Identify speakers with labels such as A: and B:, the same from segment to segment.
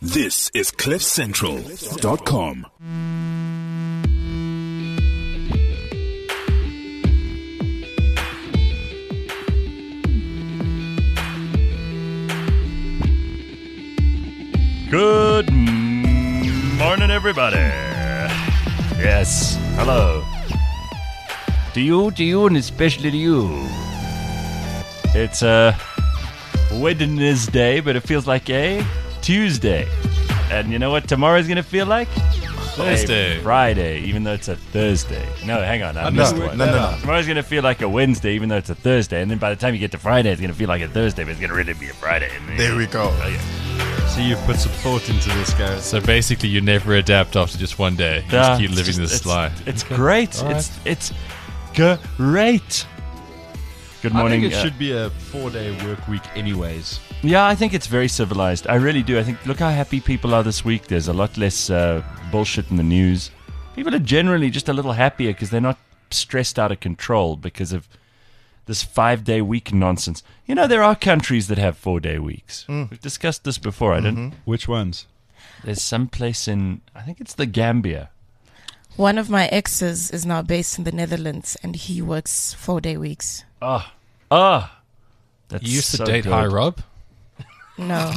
A: This is CliffCentral.com.
B: Good morning, everybody. Yes, hello. To you, and especially to you. It's a Wednesday, but it feels like a Tuesday. And you know what tomorrow's going to feel like?
C: Thursday.
B: Friday, even though it's a Thursday. No, hang on. I missed one.
D: No.
B: Tomorrow's going to feel like a Wednesday, even though it's a Thursday. And then by the time you get to Friday, it's going to feel like a Thursday, but it's going to really be a Friday.
D: There we go.
B: Oh, yeah.
C: So you put some thought into this, Gareth. So basically, you never adapt after just one day. You just keep living this lie.
B: It's great.
C: All right.
B: It's great. Good morning.
C: I think it should be a 4-day work week anyways.
B: Yeah, I think it's very civilized. I really do. I think, look how happy people are this week. There's a lot less bullshit in the news. People are generally just a little happier because they're not stressed out of control because of this 5-day week nonsense. You know, there are countries that have 4-day weeks. We've discussed this before. I didn't.
C: Which ones?
B: There's some place in, I think it's the Gambia.
E: One of my exes is now based in the Netherlands, and he works 4-day weeks.
B: That's
C: You used to
B: so
C: date
B: good.
C: High Rob?
E: No.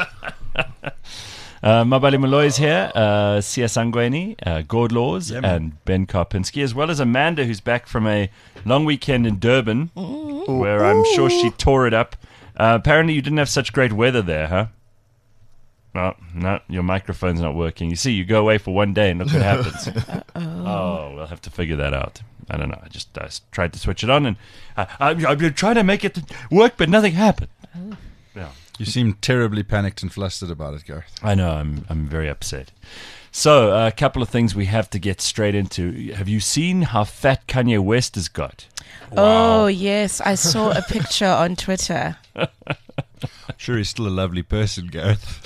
B: Mabali Malloy is here, Sia Sangweni, Gord Laws,
C: Yeah, man.
B: and Ben Karpinski, as well as Amanda, who's back from a long weekend in Durban, where I'm sure she tore it up. Apparently you didn't have such great weather there, huh? No, your microphone's not working. You see, you go away for one day and look what happens. Oh, we'll have to figure that out. I don't know. I just tried to switch it on, and I've been trying to make it work, but nothing happened. Yeah.
F: You seem terribly panicked and flustered about it, Gareth.
B: I know, I'm very upset. So, a couple of things we have to get straight into. Have you seen how fat Kanye West has got?
E: Oh, yes. I saw a picture on Twitter.
F: Sure, he's still a lovely person, Gareth.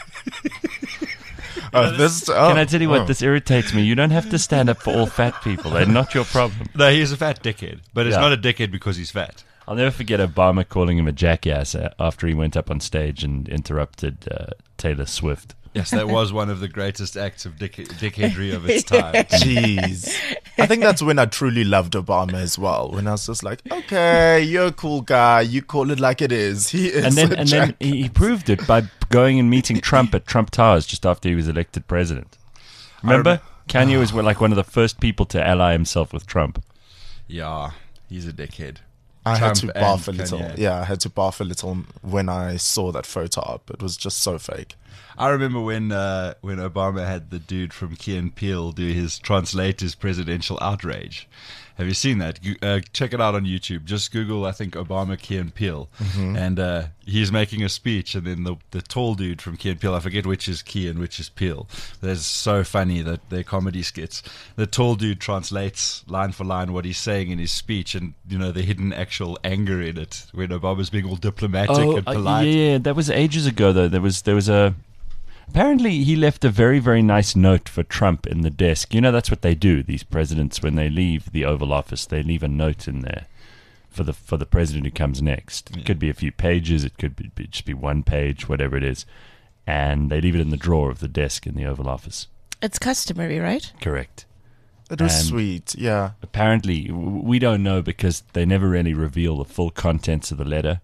B: Can I tell you what? This irritates me. You don't have to stand up for all fat people. They're not your problem.
F: No, he's a fat dickhead, but it's
B: Yeah.
F: not a dickhead because he's fat.
B: I'll never forget Obama calling him a jackass after he went up on stage and interrupted Taylor Swift.
F: Yes, that was one of the greatest acts of dickheadry of its time.
D: Jeez. I think that's when I truly loved Obama as well. When I was just like, okay, you're a cool guy. You call it like it is. He is
B: And then he proved it by going and meeting Trump at Trump Towers just after he was elected president. Remember? Kanye was like one of the first people to ally himself with Trump.
F: Yeah, he's a dickhead.
D: I had to
F: Trump
D: barf a
F: and
D: little.
F: Kanye.
D: Yeah, I had to barf a little when I saw that photo up. It was just so fake.
F: I remember when Obama had the dude from Key and Peele translate his presidential outrage. Have you seen that? Check it out on YouTube. Just Google, I think, Obama, Key and Peele. And he's making a speech, and then the tall dude from Key and Peele, I forget which is Key and which is Peele. That's so funny, that they're comedy skits. The tall dude translates line for line what he's saying in his speech, and, you know, the hidden actual anger in it when Obama's being all diplomatic and polite.
B: Yeah, that was ages ago, though. There was a... Apparently, he left a very, very nice note for Trump in the desk. You know, that's what they do. These presidents, when they leave the Oval Office, they leave a note in there for the president who comes next. It could be a few pages. It could be just be one page, whatever it is. And they leave it in the drawer of the desk in the Oval Office.
E: It's customary, right?
B: Correct.
D: It was
B: And
D: sweet, yeah.
B: Apparently, we don't know because they never really reveal the full contents of the letter.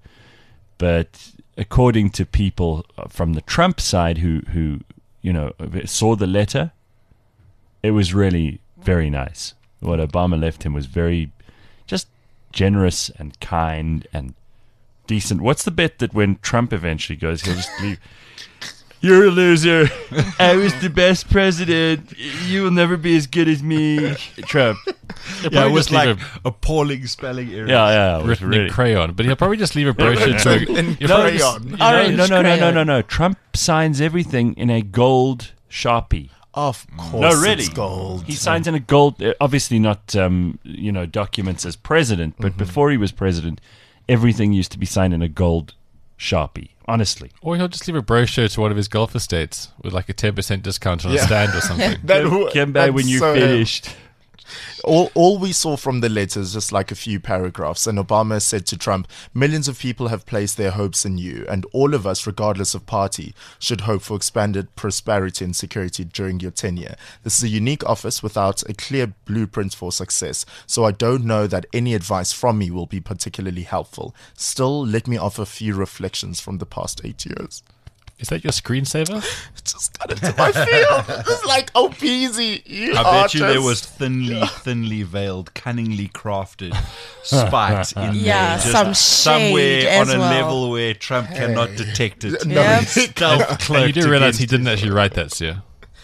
B: But according to people from the Trump side who you know saw the letter, it was really very nice. What Obama left him was very just generous and kind and decent. What's the bet that when Trump eventually goes, he'll just leave? You're a loser. I was the best president. You will never be as good as me, Trump.
F: Yeah, it was like appalling spelling errors.
B: Yeah, it was
C: Written
B: really.
C: in crayon. But he'll probably just leave a brochure to a...
D: In
B: No,
D: crayon.
E: Orange
B: no.
E: crayon.
B: Trump signs everything in a gold Sharpie.
D: Of course,
B: No, really.
D: it's gold.
B: He signs in a gold, obviously not, documents as president, but before he was president, everything used to be signed in a gold Sharpie. Honestly,
C: Or he'll just leave a brochure to one of his golf estates with like a 10% discount on a stand or something.
D: That
B: Come by when you're finished.
D: All we saw from the letter is just like a few paragraphs. And Obama said to Trump, millions of people have placed their hopes in you, and all of us, regardless of party, should hope for expanded prosperity and security during your tenure. This is a unique office without a clear blueprint for success, so I don't know that any advice from me will be particularly helpful. Still, let me offer a few reflections from the past 8 years.
C: Is that your screensaver?
D: It just got into my field. It's like, oh, Peasy,
F: I bet you there was thinly veiled, cunningly crafted spite in there. Just
E: some
F: somewhere
E: shade
F: on
E: as
F: a
E: well.
F: level where Trump cannot detect it.
E: Yep.
C: And you do realize he didn't actually write that, Sia.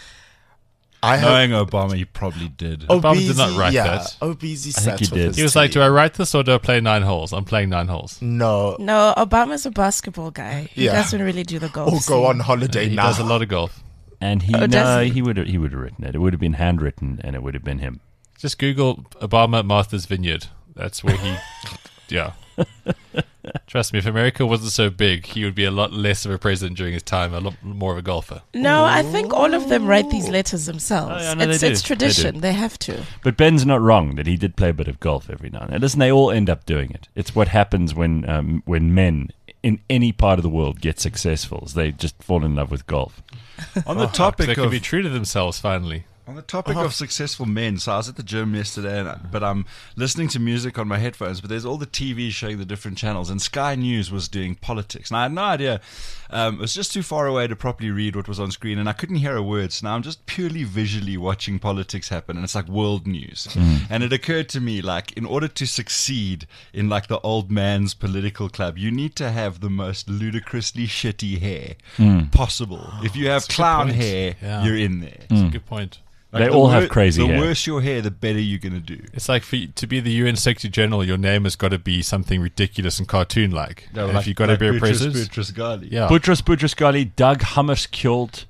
F: Knowing Obama, he probably did.
C: Obama did not write that.
D: Obeezy
B: I think he
D: sat with
B: did.
D: his
C: He was like,
D: team.
C: do I write this or do I play 9 holes? I'm playing 9 holes.
D: No.
E: No, Obama's a basketball guy. He
D: Yeah.
E: doesn't really do the golf.
D: Or go on holiday
C: He
D: now.
C: does a lot of golf.
B: And
E: does he?
B: he would have written it. It would have been handwritten, and it would have been him.
C: Just Google Obama Martha's Vineyard. That's where he... yeah. Trust me, if America wasn't so big, he would be a lot less of a president during his time, a lot more of a golfer.
E: No, I think all of them write these letters themselves.
B: Oh, yeah, no, they
E: It's
B: do. They
E: tradition.
B: do.
E: They have to.
B: But Ben's not wrong that he did play a bit of golf every now and then. Listen, they all end up doing it. It's what happens when men in any part of the world get successful. Is they just fall in love with golf.
F: On the topic
C: They can
F: of
C: be true to themselves, finally.
F: On the topic of successful men, so I was at the gym yesterday, but I'm listening to music on my headphones, but there's all the TV showing the different channels, and Sky News was doing politics. And I had no idea. It was just too far away to properly read what was on screen, and I couldn't hear a word. So now I'm just purely visually watching politics happen, and it's like world news. And it occurred to me, like, in order to succeed in, like, the old man's political club, you need to have the most ludicrously shitty hair possible. If you have clown
C: point.
F: hair,
C: Yeah.
F: you're in there.
C: That's a good point.
B: They
F: the
B: all have crazy
F: The
B: hair.
F: worse your hair, the better you're going to do.
C: It's like for you, to be the UN Secretary General, your name has got to be something ridiculous and cartoon-like. And if you've got to be a president,
F: Boutros Ghali.
C: yeah.
B: Boutros Ghali, Doug Hammarskjöld,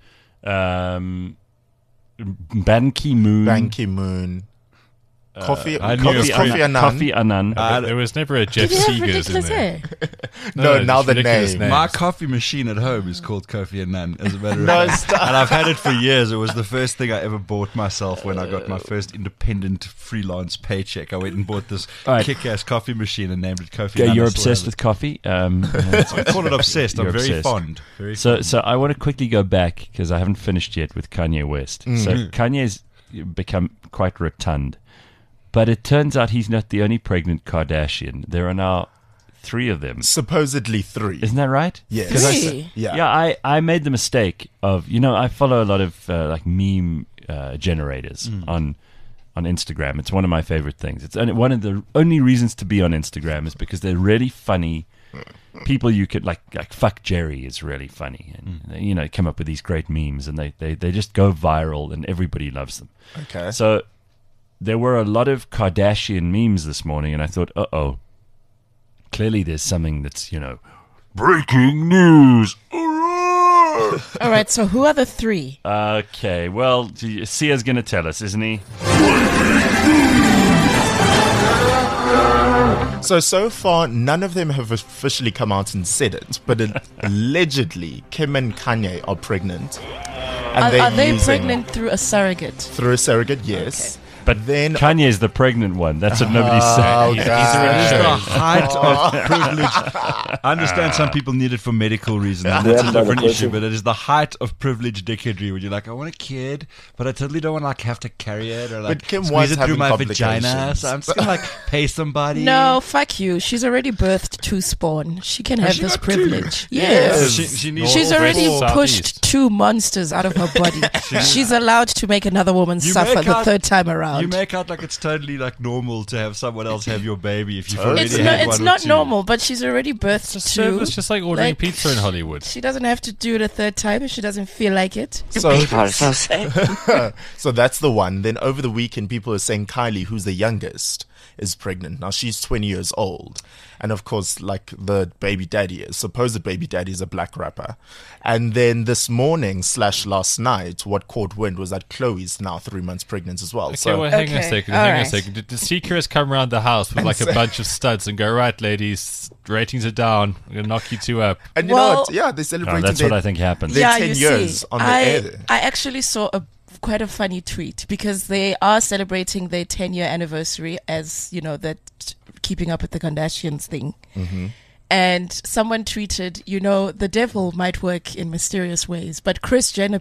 B: Ban Ki-moon,
D: Ban Ki-moon. Kofi Annan.
B: Kofi Annan.
C: There was never a Jeff
E: Did he have
C: Seegers in
E: ridiculous
C: there.
E: hair?
D: No, now
C: just
D: the
C: ridiculous
D: name.
C: names.
F: My coffee machine at home is called Kofi Annan, as a matter of
D: No,
F: fact.
D: stop.
F: And I've had it for years. It was the first thing I ever bought myself when I got my first independent freelance paycheck. I went and bought this
B: All right.
F: kick-ass coffee machine and named it Kofi
B: Okay,
F: Annan.
B: you're
F: I still
B: obsessed
F: have
B: with coffee.
F: it. I call it obsessed. I'm
B: You're
F: very
B: obsessed.
F: fond. Very
B: So,
F: fond.
B: so I want to quickly go back because I haven't finished yet with Kanye West. So Kanye's become quite rotund, but it turns out he's not the only pregnant Kardashian. There are now 3 of them.
D: Supposedly 3.
B: Isn't that right?
D: Yes.
B: 'Cause
E: Really?
D: Yeah.
B: I made the mistake of, I follow a lot of like meme generators on Instagram. It's one of my favorite things. It's one of the only reasons to be on Instagram is because they're really funny people. You could like Fuck Jerry is really funny, and they come up with these great memes, and they just go viral, and everybody loves them.
D: Okay.
B: So there were a lot of Kardashian memes this morning, and I thought, uh-oh, clearly there's something that's, breaking news.
E: All right, so who are the 3?
B: Okay, well, Sia's going to tell us, isn't he?
D: So far, none of them have officially come out and said it, but allegedly, Kim and Kanye are pregnant. And
E: Are they
D: using-
E: pregnant through a surrogate?
D: Through a surrogate, yes.
B: But
D: then
B: Kanye's the pregnant one. That's what nobody's saying.
D: God.
F: That is the height of privilege. I understand some people need it for medical reasons, and that's a different issue, but it is the height of privilege dickheadry when you're like, I want a kid, but I totally don't want to have to carry it or
D: But Kim
F: squeeze
D: was
F: it through
D: having
F: my vagina,
D: complications.
F: so I'm just going to pay somebody.
E: No, fuck you. She's already birthed 2 spawn. She can have
F: she
E: this
F: got 2?
E: privilege.
D: Yes.
E: Yes.
F: She needs
E: She's
C: North,
E: already
C: west, south,
E: pushed
C: east.
E: 2 monsters out of her body. She's allowed to make another woman
F: You
E: suffer
F: make
E: the
F: out-
E: 3rd time around.
F: You make out like it's totally like normal to have someone else have your baby if you've
D: Totally.
F: already
E: it's
F: had
E: not,
F: one
E: it's
F: or
E: not
F: 2.
E: normal, but she's already birthed 2.
C: Service just like ordering
E: Like-
C: pizza in Hollywood.
E: She doesn't have to do it a 3rd time if she doesn't feel like it.
D: So,
G: so sad.
D: so that's the one. Then over the weekend, people are saying Kylie, who's the youngest, is pregnant. Now she's 20 years old. And of course, like the baby daddy is, supposed baby daddy is a black rapper. And then this morning / last night, what caught wind was that Chloe's now 3 months pregnant as well.
C: Okay,
D: So
C: well, hang on a
E: Okay,
C: second.
E: all
C: Hang on a
E: right.
C: second. Did the Seekers come around the house with like a bunch of studs and go, right, ladies, ratings are down. I'm going to knock you 2 up.
D: and
E: Well-
D: what? Yeah, they're
B: Oh,
D: celebrating
B: that's
D: their,
B: what I think happens.
D: They're
E: yeah,
D: 10
E: you
D: years
E: see,
D: on the
E: I
D: air.
E: actually saw a quite a funny tweet because they are celebrating their 10-year anniversary as, you know, that Keeping Up with the Kardashians thing.
D: Mm-hmm.
E: And someone tweeted, you know, the devil might work in mysterious ways, but Kris Jenner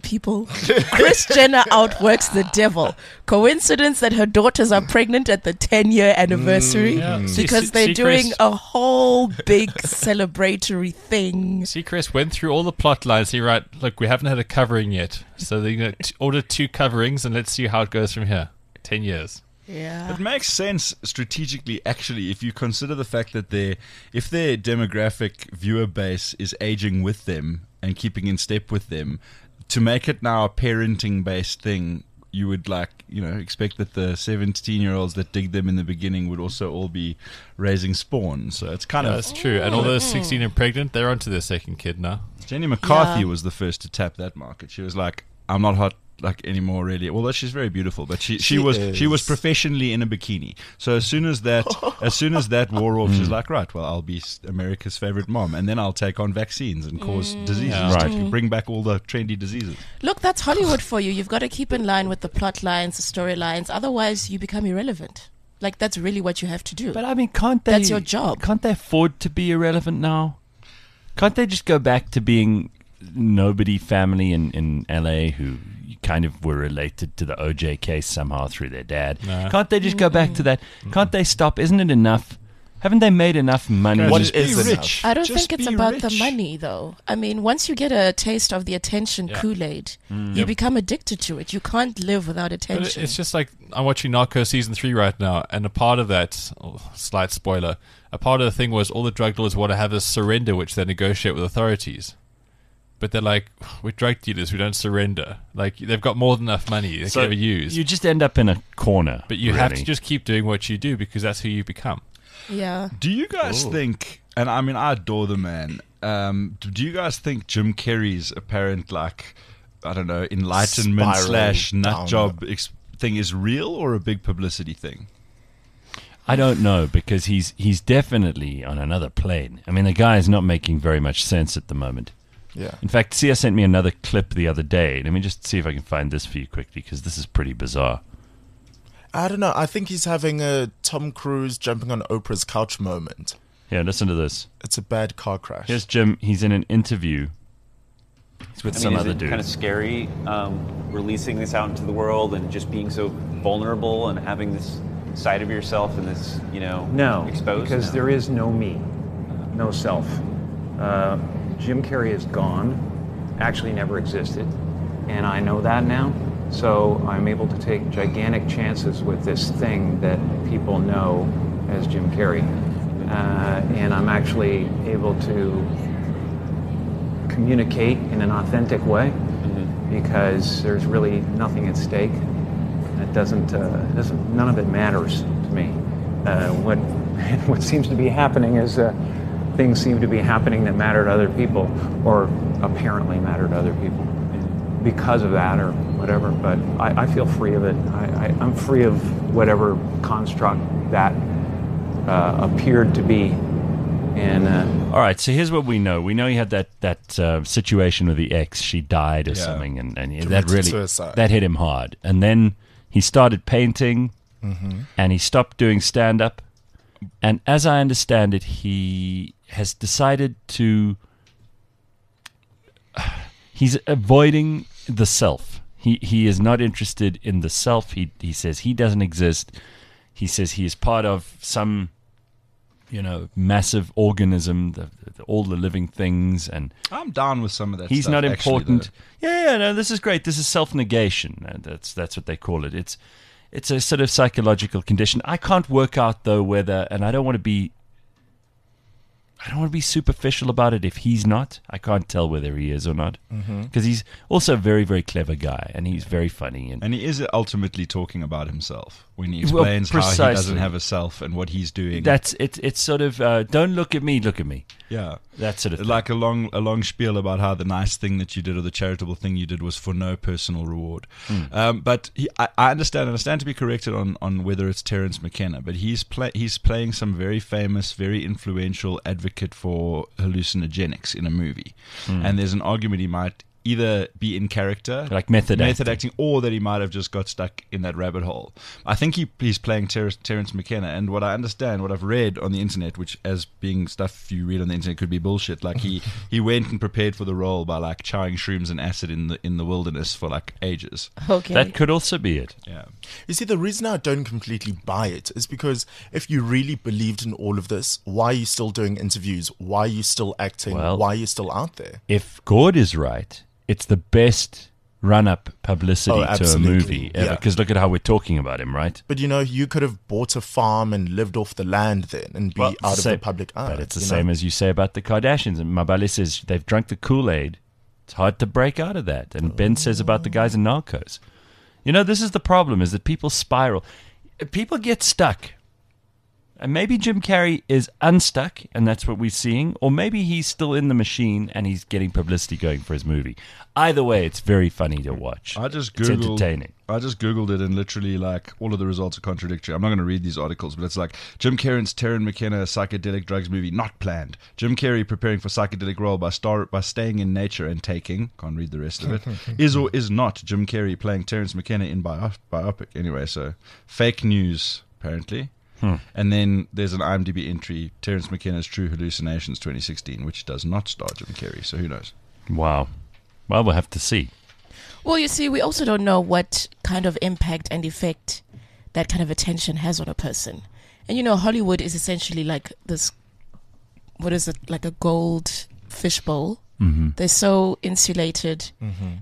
E: Kris Jenner outworks the devil. Coincidence that her daughters are pregnant at the 10-year anniversary? Because they're doing
C: Kris,
E: a whole big celebratory thing.
C: See, Chris went through all the plot lines. He right, look, we haven't had a covering yet, so they're going to order 2 coverings, and let's see how it goes from here. 10 years.
E: Yeah.
F: It makes sense strategically, actually, if you consider the fact that if their demographic viewer base is aging with them and keeping in step with them, to make it now a parenting-based thing, you would expect that the 17-year-olds that dig them in the beginning would also all be raising spawn. So it's kind of
C: That's true. And all those 16 and pregnant, they're onto their second kid now.
F: Jenny McCarthy
E: Yeah.
F: was the first to tap that market. She was like, "I'm not hot." Anymore, really. Although she's very beautiful, but she was professionally in a bikini. So as soon as that wore off, she's like, right, well, I'll be America's favorite mom, and then I'll take on vaccines and cause diseases, to bring back all the trendy diseases.
E: Look, that's Hollywood for you. You've got to keep in line with the plot lines, the storylines. Otherwise, you become irrelevant. Like, that's really what you have to do.
B: But I mean, can't they?
E: That's your job.
B: Can't they afford to be irrelevant now? Can't they just go back to being nobody family in LA who kind of were related to the OJ case somehow through their dad?
C: No.
B: Can't they just go back to that? Can't they stop? Isn't it enough? Haven't they made enough money?
D: What
F: Just
D: is
F: be
D: enough?
F: rich.
E: I don't
F: Just
E: think it's
F: be
E: about the
F: rich.
E: money, though. I mean, once you get a taste of the attention Kool-Aid, you become addicted to it. You can't live without
C: But
E: attention.
C: it's just like I'm watching Narcos season 3 right now, and a part of that, slight spoiler, a part of the thing was all the drug dealers want to have us surrender, which they negotiate with authorities. But they're like, we're drug dealers, we don't surrender. Like, they've got more than enough money they can ever use.
B: You just end up in a corner.
C: But you have
B: really.
C: to just keep doing what you do because that's who you become.
E: Yeah.
F: Do you guys think, and I mean, I adore the man, do you guys think Jim Carrey's apparent, enlightenment
D: Spiral
F: / nut
D: down.
F: job thing is real or a big publicity thing?
B: I don't know, because he's definitely on another plane. I mean, the guy is not making very much sense at the moment.
D: Yeah.
B: In fact, Sia sent me another clip the other day. Let me just see if I can find this for you quickly, because this is pretty bizarre.
D: I don't know. I think he's having a Tom Cruise jumping on Oprah's couch moment.
B: Here, listen to this.
D: It's a bad car crash.
B: Here's Jim. He's in an interview. He's with some
H: is
B: other
H: it
B: dude.
H: kind of scary releasing this out into the world and just being so vulnerable and having this side of yourself and this,
I: No,
H: exposed?
I: because
H: No.
I: there is no me, no self. Jim Carrey is gone, actually never existed, and I know that now. So I'm able to take gigantic chances with this thing that people know as Jim Carrey. And I'm actually able to communicate in an authentic way because there's really nothing at stake. It doesn't none of it matters to me. What seems to be happening is things seem to be happening that matter to other people, or apparently matter to other people because of that or whatever. But I feel free of it. I'm free of whatever construct that appeared to be. And
B: All right, so here's what we know. We know he had that situation with the ex. She died or something, and that
D: Committed
B: really
D: suicide.
B: that hit him hard. And then he started painting, and he stopped doing stand-up. And as I understand it, he has decided to... He's avoiding the self. He is not interested in the self. He says he doesn't exist. He says he is part of some, massive organism, all the living things, and
F: I'm down with some of that
B: he's
F: stuff,
B: not
F: actually,
B: important.
F: though.
B: No, this is great. This is self-negation. That's what they call it. It's a sort of psychological condition. I can't work out though whether, and I don't want to be superficial about it if he's not. I can't tell whether he is or not, because he's also a very, very clever guy, and he's very funny.
F: And he is ultimately talking about himself when he
B: Well,
F: explains how he
B: precisely.
F: doesn't have a self and what he's doing.
B: That's it's sort of don't look at me, look at me.
F: Yeah,
B: That sort of thing.
F: like a long spiel about how the nice thing that you did or the charitable thing you did was for no personal reward. But I understand to be corrected on whether it's Terence McKenna, but he's playing some very famous, very influential advocate for hallucinogenics in a movie, and there's an argument he might either be in character,
B: Like method
F: acting, or that he might have just got stuck in that rabbit hole. I think he's playing Terence McKenna, and what I understand, what I've read on the internet, which as being stuff you read on the internet could be bullshit, like he went and prepared for the role by like chowing shrooms and acid in the wilderness for like ages.
E: Okay.
B: That could also be it.
F: Yeah.
D: You see, the reason I don't completely buy it is because if you really believed in all of this, why are you still doing interviews? Why are you still acting?
B: Well,
D: why are you still out there?
B: If Gord is right, it's the best run-up publicity to a
D: absolutely.
B: movie ever.
D: Yeah.
B: Because look at how we're talking about him, right?
D: But you could have bought a farm and lived off the land then and be out of the public eye.
B: But it's the same as you say about the Kardashians. And Mabale says they've drunk the Kool-Aid. It's hard to break out of that. And Ben says about the guys in Narcos. This is the problem, is that people spiral. People get stuck. And maybe Jim Carrey is unstuck, and that's what we're seeing. Or maybe he's still in the machine and he's getting publicity going for his movie. Either way, it's very funny to watch. It's entertaining.
F: I just Googled it, and literally, like, all of the results are contradictory. I'm not going to read these articles, but it's like Jim Carrey's Terence McKenna psychedelic drugs movie not planned. Jim Carrey preparing for psychedelic role by staying in nature and taking. Can't read the rest of it. Is or is not Jim Carrey playing Terence McKenna in biopic? Anyway, so fake news apparently. And then there's an IMDb entry, Terence McKenna's True Hallucinations 2016, which does not star Jim Carrey, so who knows?
B: Wow. Well, we'll have to see.
E: Well, you see, we also don't know what kind of impact and effect that kind of attention has on a person. And Hollywood is essentially like this, what is it, like a gold fishbowl. Mm-hmm. They're so insulated,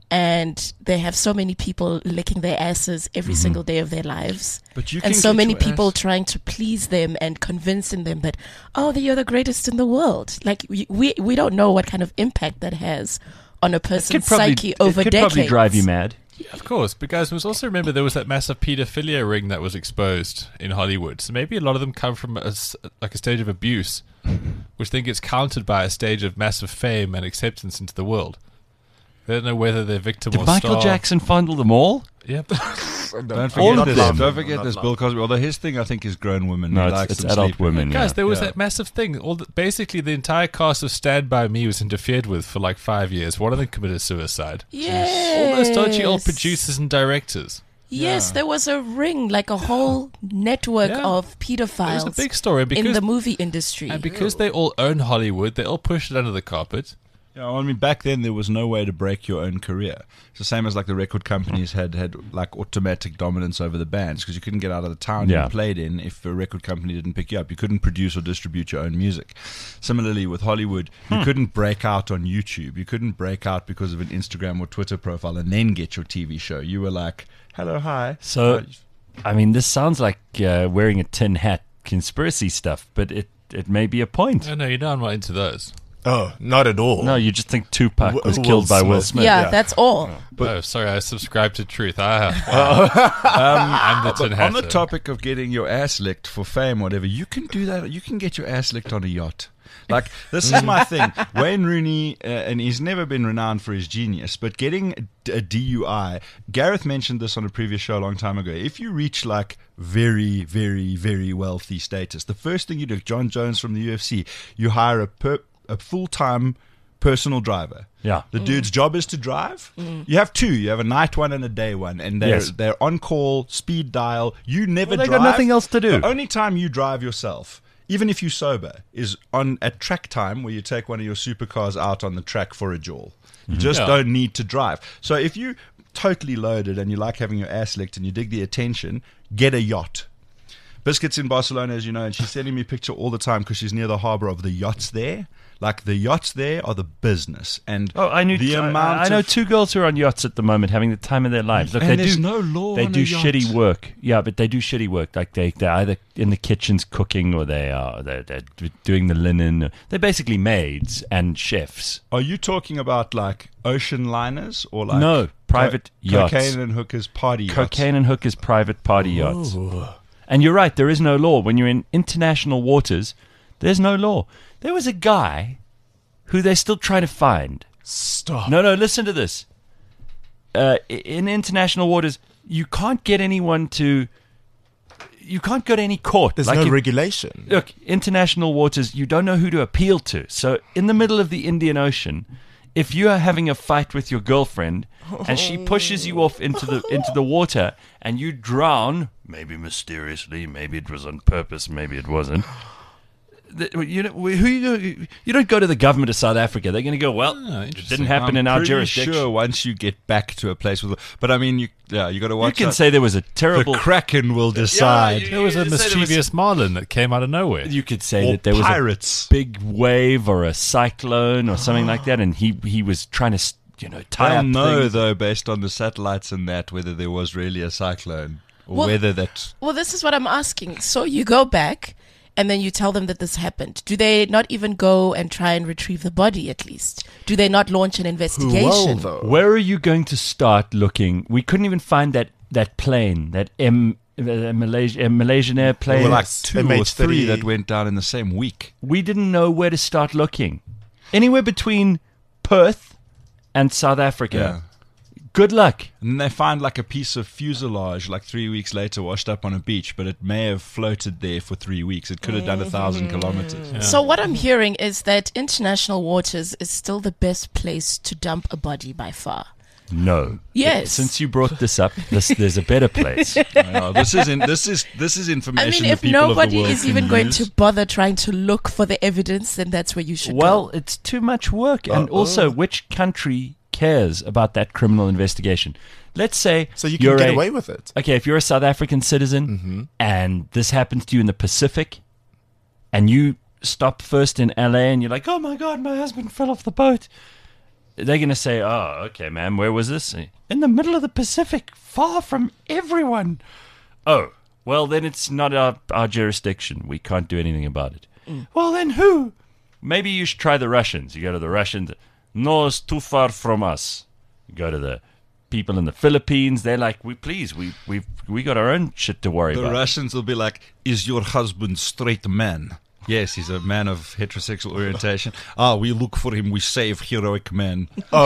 E: and they have so many people licking their asses every single day of their lives.
F: But you
E: and
F: can
E: so
F: get
E: many
F: your
E: people
F: ass-
E: trying to please them and convincing them that, you're the greatest in the world. Like, we don't know what kind of impact that has on a person's psyche over
B: it could
E: decades.
B: probably drive you mad.
C: Of course, but guys, we must also remember there was that massive paedophilia ring that was exposed in Hollywood. So maybe a lot of them come from a stage of abuse, which then gets countered by a stage of massive fame and acceptance into the world. They don't know whether they're victim
B: Did
C: or
B: Michael
C: star.
B: Jackson fondle them all?
C: Yep.
F: Don't
B: All
F: forget
B: of
F: this.
B: them.
F: Don't forget this, Bill Cosby. Although his thing, I think, is grown women.
B: No,
F: He
B: it's
F: likes them
B: adult
F: sleeping.
B: women.
C: Guys,
B: Yeah.
C: there was that massive thing. Basically, the entire cast of Stand By Me was interfered with for like 5 years. One of them committed suicide.
E: Yes.
C: All those dodgy old producers and directors.
E: Yes, there was a ring, like a whole network
C: Yeah.
E: of
C: It was
E: pedophiles
C: a big story because
E: in the movie industry.
C: and because they all own Hollywood, they all pushed it under the carpet.
F: Yeah, I mean, back then there was no way to break your own career. It's the same as like the record companies had like automatic dominance over the bands because you couldn't get out of the town
B: Yeah.
F: you played in if a record company didn't pick you up. You couldn't produce or distribute your own music. Similarly with Hollywood, you couldn't break out on YouTube. You couldn't break out because of an Instagram or Twitter profile and then get your TV show. You were like, hello, hi.
B: So, I mean, this sounds like wearing a tin hat conspiracy stuff, but it may be a point.
C: Oh, no, you're not into those.
D: Oh, not at all.
B: No, you just think Tupac was
D: Will
B: killed by Will
D: Smith.
B: Smith.
E: yeah, that's all.
C: Oh, sorry, I subscribe to truth. I'm the tin
F: But on the
C: hatter.
F: topic of getting your ass licked for fame or whatever, you can do that. You can get your ass licked on a yacht. Like, this is my thing. Wayne Rooney, and he's never been renowned for his genius, but getting a DUI, Gareth mentioned this on a previous show a long time ago. If you reach like very, very, very wealthy status, the first thing you do, John Jones from the UFC, you hire a full-time personal driver.
B: Yeah.
F: The dude's job is to drive. You have two. You have a night one and a day one, and
B: Yes.
F: they're on call, speed dial. You never
B: Well, they
F: drive.
B: got nothing else to do.
F: The only time you drive yourself, even if you're sober, is at track time where you take one of your supercars out on the track for a jawl. You just
C: Yeah.
F: don't need to drive. So if you totally loaded and you like having your ass licked and you dig the attention, get a yacht. Biscuit's in Barcelona, as you know, and she's sending me a picture all the time because she's near the harbor of the yachts there. Like, the yachts there are the business. And
B: I know two girls who are on yachts at the moment having the time of their lives. Look,
F: And
B: they
F: there's
B: do
F: no law
B: They
F: on
B: do
F: a yacht.
B: shitty work. Yeah, but they do shitty work. Like they're either in the kitchens cooking or they're doing the linen. They're basically maids and chefs.
F: Are you talking about like ocean liners or like
B: No, private yachts.
F: cocaine and hookers party yachts?
B: Cocaine and hookers private party yachts. And you're right, there is no law. When you're in international waters, there's no law. There was a guy who they're still trying to find.
D: Stop.
B: No, listen to this. In international waters, you can't get anyone to... You can't go to any court.
D: There's
B: Like
D: no
B: in-
D: regulation.
B: Look, international waters, you don't know who to appeal to. So in the middle of the Indian Ocean, if you are having a fight with your girlfriend and she pushes you off into the water and you drown, maybe mysteriously, maybe it was on purpose, maybe it wasn't. You don't go to the government of South Africa. They're going to go, well, it didn't happen in our jurisdiction.
F: Sure, once you get back to a place with, but I mean, you got to watch.
B: You can say there was a terrible.
F: The Kraken will decide.
C: There was a mischievous marlin that came out of nowhere.
B: You could say that there was a big wave or a cyclone or something like that, and he was trying to tie up.
F: I don't know
B: things.
F: though, based on the satellites and that, whether there was really a cyclone or whether that.
E: Well, this is what I'm asking. So you go back. And then you tell them that this happened. Do they not even go and try and retrieve the body at least? Do they not launch an investigation?
B: Where are you going to start looking? We couldn't even find that plane, that Malaysian airplane.
F: There were like 2 or 3 that went down in the same week.
B: We didn't know where to start looking. Anywhere between Perth and South Africa.
F: Yeah.
B: Good luck.
F: And they find like a piece of fuselage like 3 weeks later washed up on a beach, but it may have floated there for 3 weeks. It could have done 1,000 kilometers.
E: Yeah. So what I'm hearing is that international waters is still the best place to dump a body by far.
B: No.
E: Yes.
B: Since you brought this up, there's a better place.
F: This is information.
E: I mean, if nobody is even going to bother trying to look for the evidence, then that's where you should go.
B: Well, it's too much work. And also, which country cares about that criminal investigation? Let's say
D: so you can get away with it.
B: Okay, if you're a South African citizen and this happens to you in the Pacific and you stop first in LA and you're like, oh my God, my husband fell off the boat. They're going to say, oh, okay, ma'am, where was this? In the middle of the Pacific, far from everyone. Oh, well, then it's not our jurisdiction. We can't do anything about it. Well, then who? Maybe you should try the Russians. You go to the Russians. No, it's too far from us. You go to the people in the Philippines. They're like, we got our own shit to worry about.
F: The Russians will be like, is your husband straight man? Yes, he's a man of heterosexual orientation. We look for him. We save heroic men.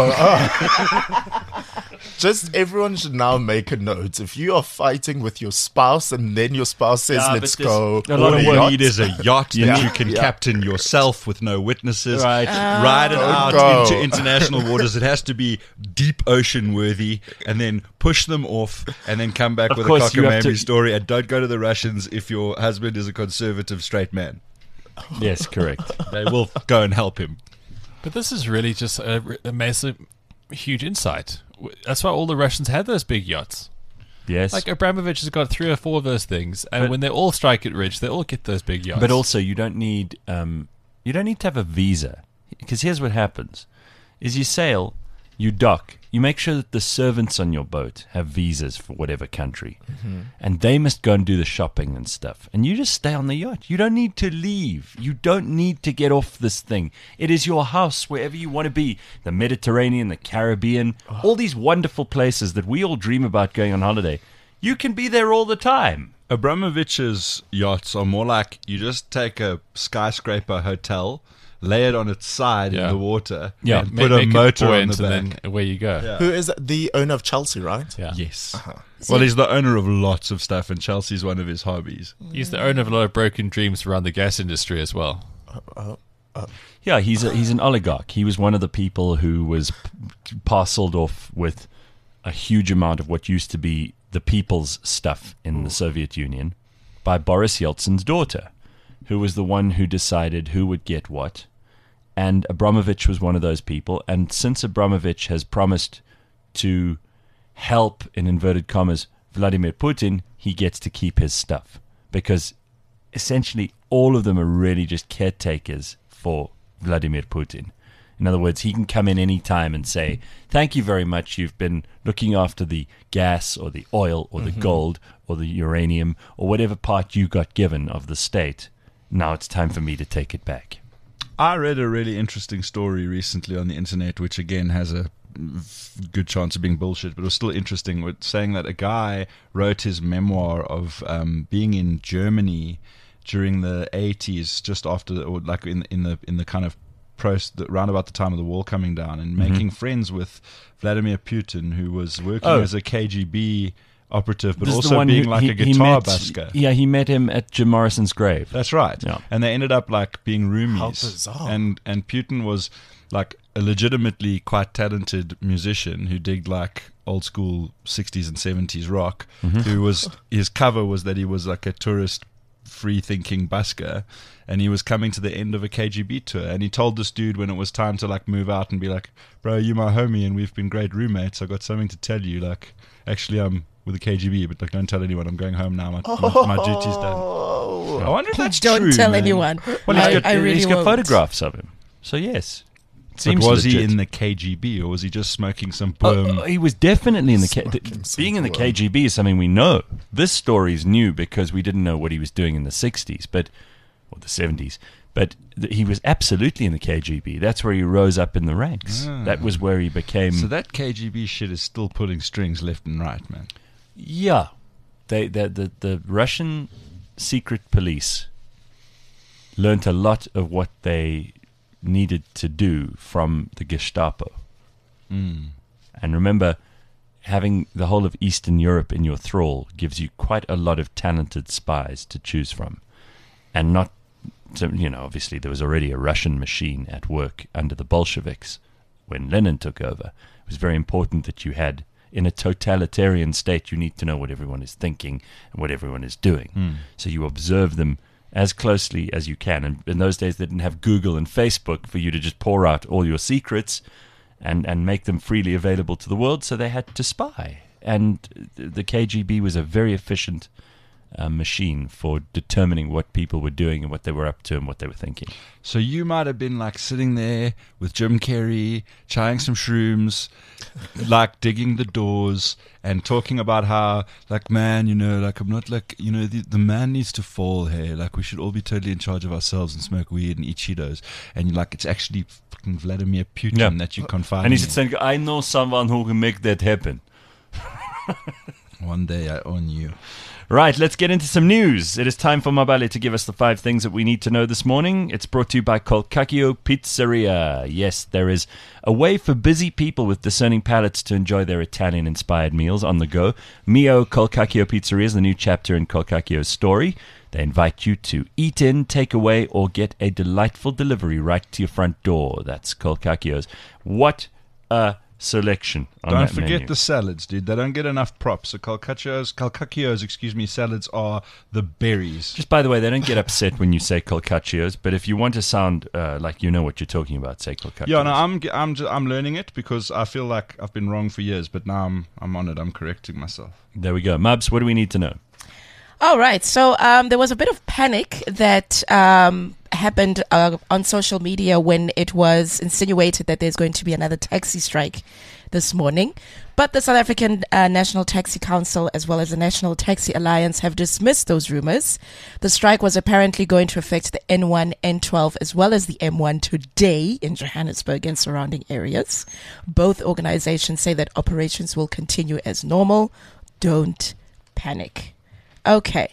D: Just everyone should now make a note. If you are fighting with your spouse and then your spouse says, let's go.
F: A lot of what you need is a yacht that you can captain yourself with no witnesses.
B: Right.
F: Ride it out into international waters. It has to be deep ocean worthy, and then push them off and then come back with a cockamamie story. And don't go to the Russians if your husband is a conservative straight man.
B: Yes, correct.
F: They will go and help him.
C: But this is really just a massive, huge insight. That's why all the Russians had those big yachts.
B: Yes.
C: Like Abramovich has got 3 or 4 of those things, and when they all strike it rich, they all get those big yachts.
B: But also, you don't need to have a visa, because here's what happens: is you sail, you dock, you make sure that the servants on your boat have visas for whatever country, and they must go and do the shopping and stuff, and you just stay on the yacht. You don't need to leave. You don't need to get off this thing. It is your house wherever you want to be. The Mediterranean, the Caribbean, all these wonderful places that we all dream about going on holiday. You can be there all the time.
F: Abramovich's yachts are more like you just take a skyscraper hotel, lay it on its side in the water, and put a motor on the back.
C: And then away you go.
D: Yeah. Who is the owner of Chelsea, right?
C: Yeah.
F: Yes. Well, he's the owner of lots of stuff, and Chelsea's one of his hobbies.
C: He's the owner of a lot of broken dreams around the gas industry as well.
B: Yeah, he's an oligarch. He was one of the people who was parceled off with a huge amount of what used to be the people's stuff in the Soviet Union by Boris Yeltsin's daughter, who was the one who decided who would get what. And Abramovich was one of those people. And since Abramovich has promised to help, in inverted commas, Vladimir Putin, he gets to keep his stuff. Because essentially all of them are really just caretakers for Vladimir Putin. In other words, he can come in any time and say, thank you very much. You've been looking after the gas or the oil or the gold or the uranium or whatever part you got given of the state. Now it's time for me to take it back.
F: I read a really interesting story recently on the internet, which again has a good chance of being bullshit, but it was still interesting. With saying that a guy wrote his memoir of being in Germany during the 80s, just after, or like in the kind of round about the time of the wall coming down, and making friends with Vladimir Putin, who was working as a KGB operative, but also being like a guitar busker.
B: Yeah, he met him at Jim Morrison's grave.
F: That's right.
B: Yeah.
F: And they ended up like being roomies.
D: How bizarre.
F: And Putin was like a legitimately quite talented musician who digged like old school 60s and 70s rock, who was, his cover was that he was like a tourist free thinking busker, and he was coming to the end of a KGB tour, and he told this dude when it was time to like move out and be like, bro, you my homie and we've been great roommates, I got something to tell you, like actually I'm with the KGB, but like don't tell anyone, I'm going home now, my duty's done. I wonder if that's
E: Don't
F: true,
E: tell
F: man.
E: anyone.
B: Well,
E: I really
B: he's got
E: won't.
B: photographs of him. So, yes. It
F: But
B: seems
F: was he
B: legit.
F: in the KGB or was he just smoking some boom?
B: He was definitely in the
D: Smoking some
B: being in the
D: boom.
B: KGB is something we know. This story is new because we didn't know what he was doing in the 60s, or the 70s. But he was absolutely in the KGB. That's where he rose up in the ranks. That was where he became.
F: So that KGB shit is still pulling strings left and right, man.
B: Yeah, the Russian secret police learned a lot of what they needed to do from the Gestapo. And remember, having the whole of Eastern Europe in your thrall gives you quite a lot of talented spies to choose from. And not, obviously there was already a Russian machine at work under the Bolsheviks when Lenin took over. It was very important that you had, in a totalitarian state, you need to know what everyone is thinking and what everyone is doing. So you observe them as closely as you can. And in those days, they didn't have Google and Facebook for you to just pour out all your secrets and make them freely available to the world, so they had to spy. And the KGB was a very efficient machine for determining what people were doing and what they were up to and what they were thinking.
F: So you might have been like sitting there with Jim Carrey, trying some shrooms, like digging the doors and talking about how, like, man, like I'm not like, the man needs to fall here. Like we should all be totally in charge of ourselves and smoke weed and eat Cheetos. And like, it's actually fucking Vladimir Putin that you confide
B: And he
F: in.
B: said, saying, I know someone who can make that happen.
F: One day I own you.
B: Right, let's get into some news. It is time for Mabale to give us the 5 things that we need to know this morning. It's brought to you by Kolkakio Pizzeria. Yes, there is a way for busy people with discerning palates to enjoy their Italian-inspired meals on the go. Mio Kolkakio Pizzeria is the new chapter in Kolkakio's story. They invite you to eat in, take away, or get a delightful delivery right to your front door. That's Kolkakio's. What a selection on
F: Don't
B: that
F: forget
B: menu.
F: the salads, dude. They don't get enough props. So Kolkakio's, salads are the berries.
B: Just by the way, they don't get upset when you say Kolkaccios, but if you want to sound like you know what you're talking about, say Kolkaccios.
F: Yeah, no, I'm learning it because I feel like I've been wrong for years, but now I'm on it. I'm correcting myself.
B: There we go. Mubs, what do we need to know?
E: All right. So there was a bit of panic that happened on social media when it was insinuated that there's going to be another taxi strike this morning. But the South African National Taxi Council, as well as the National Taxi Alliance, have dismissed those rumors. The strike was apparently going to affect the N1, N12, as well as the M1 today in Johannesburg and surrounding areas. Both organizations say that operations will continue as normal. Don't panic. Okay.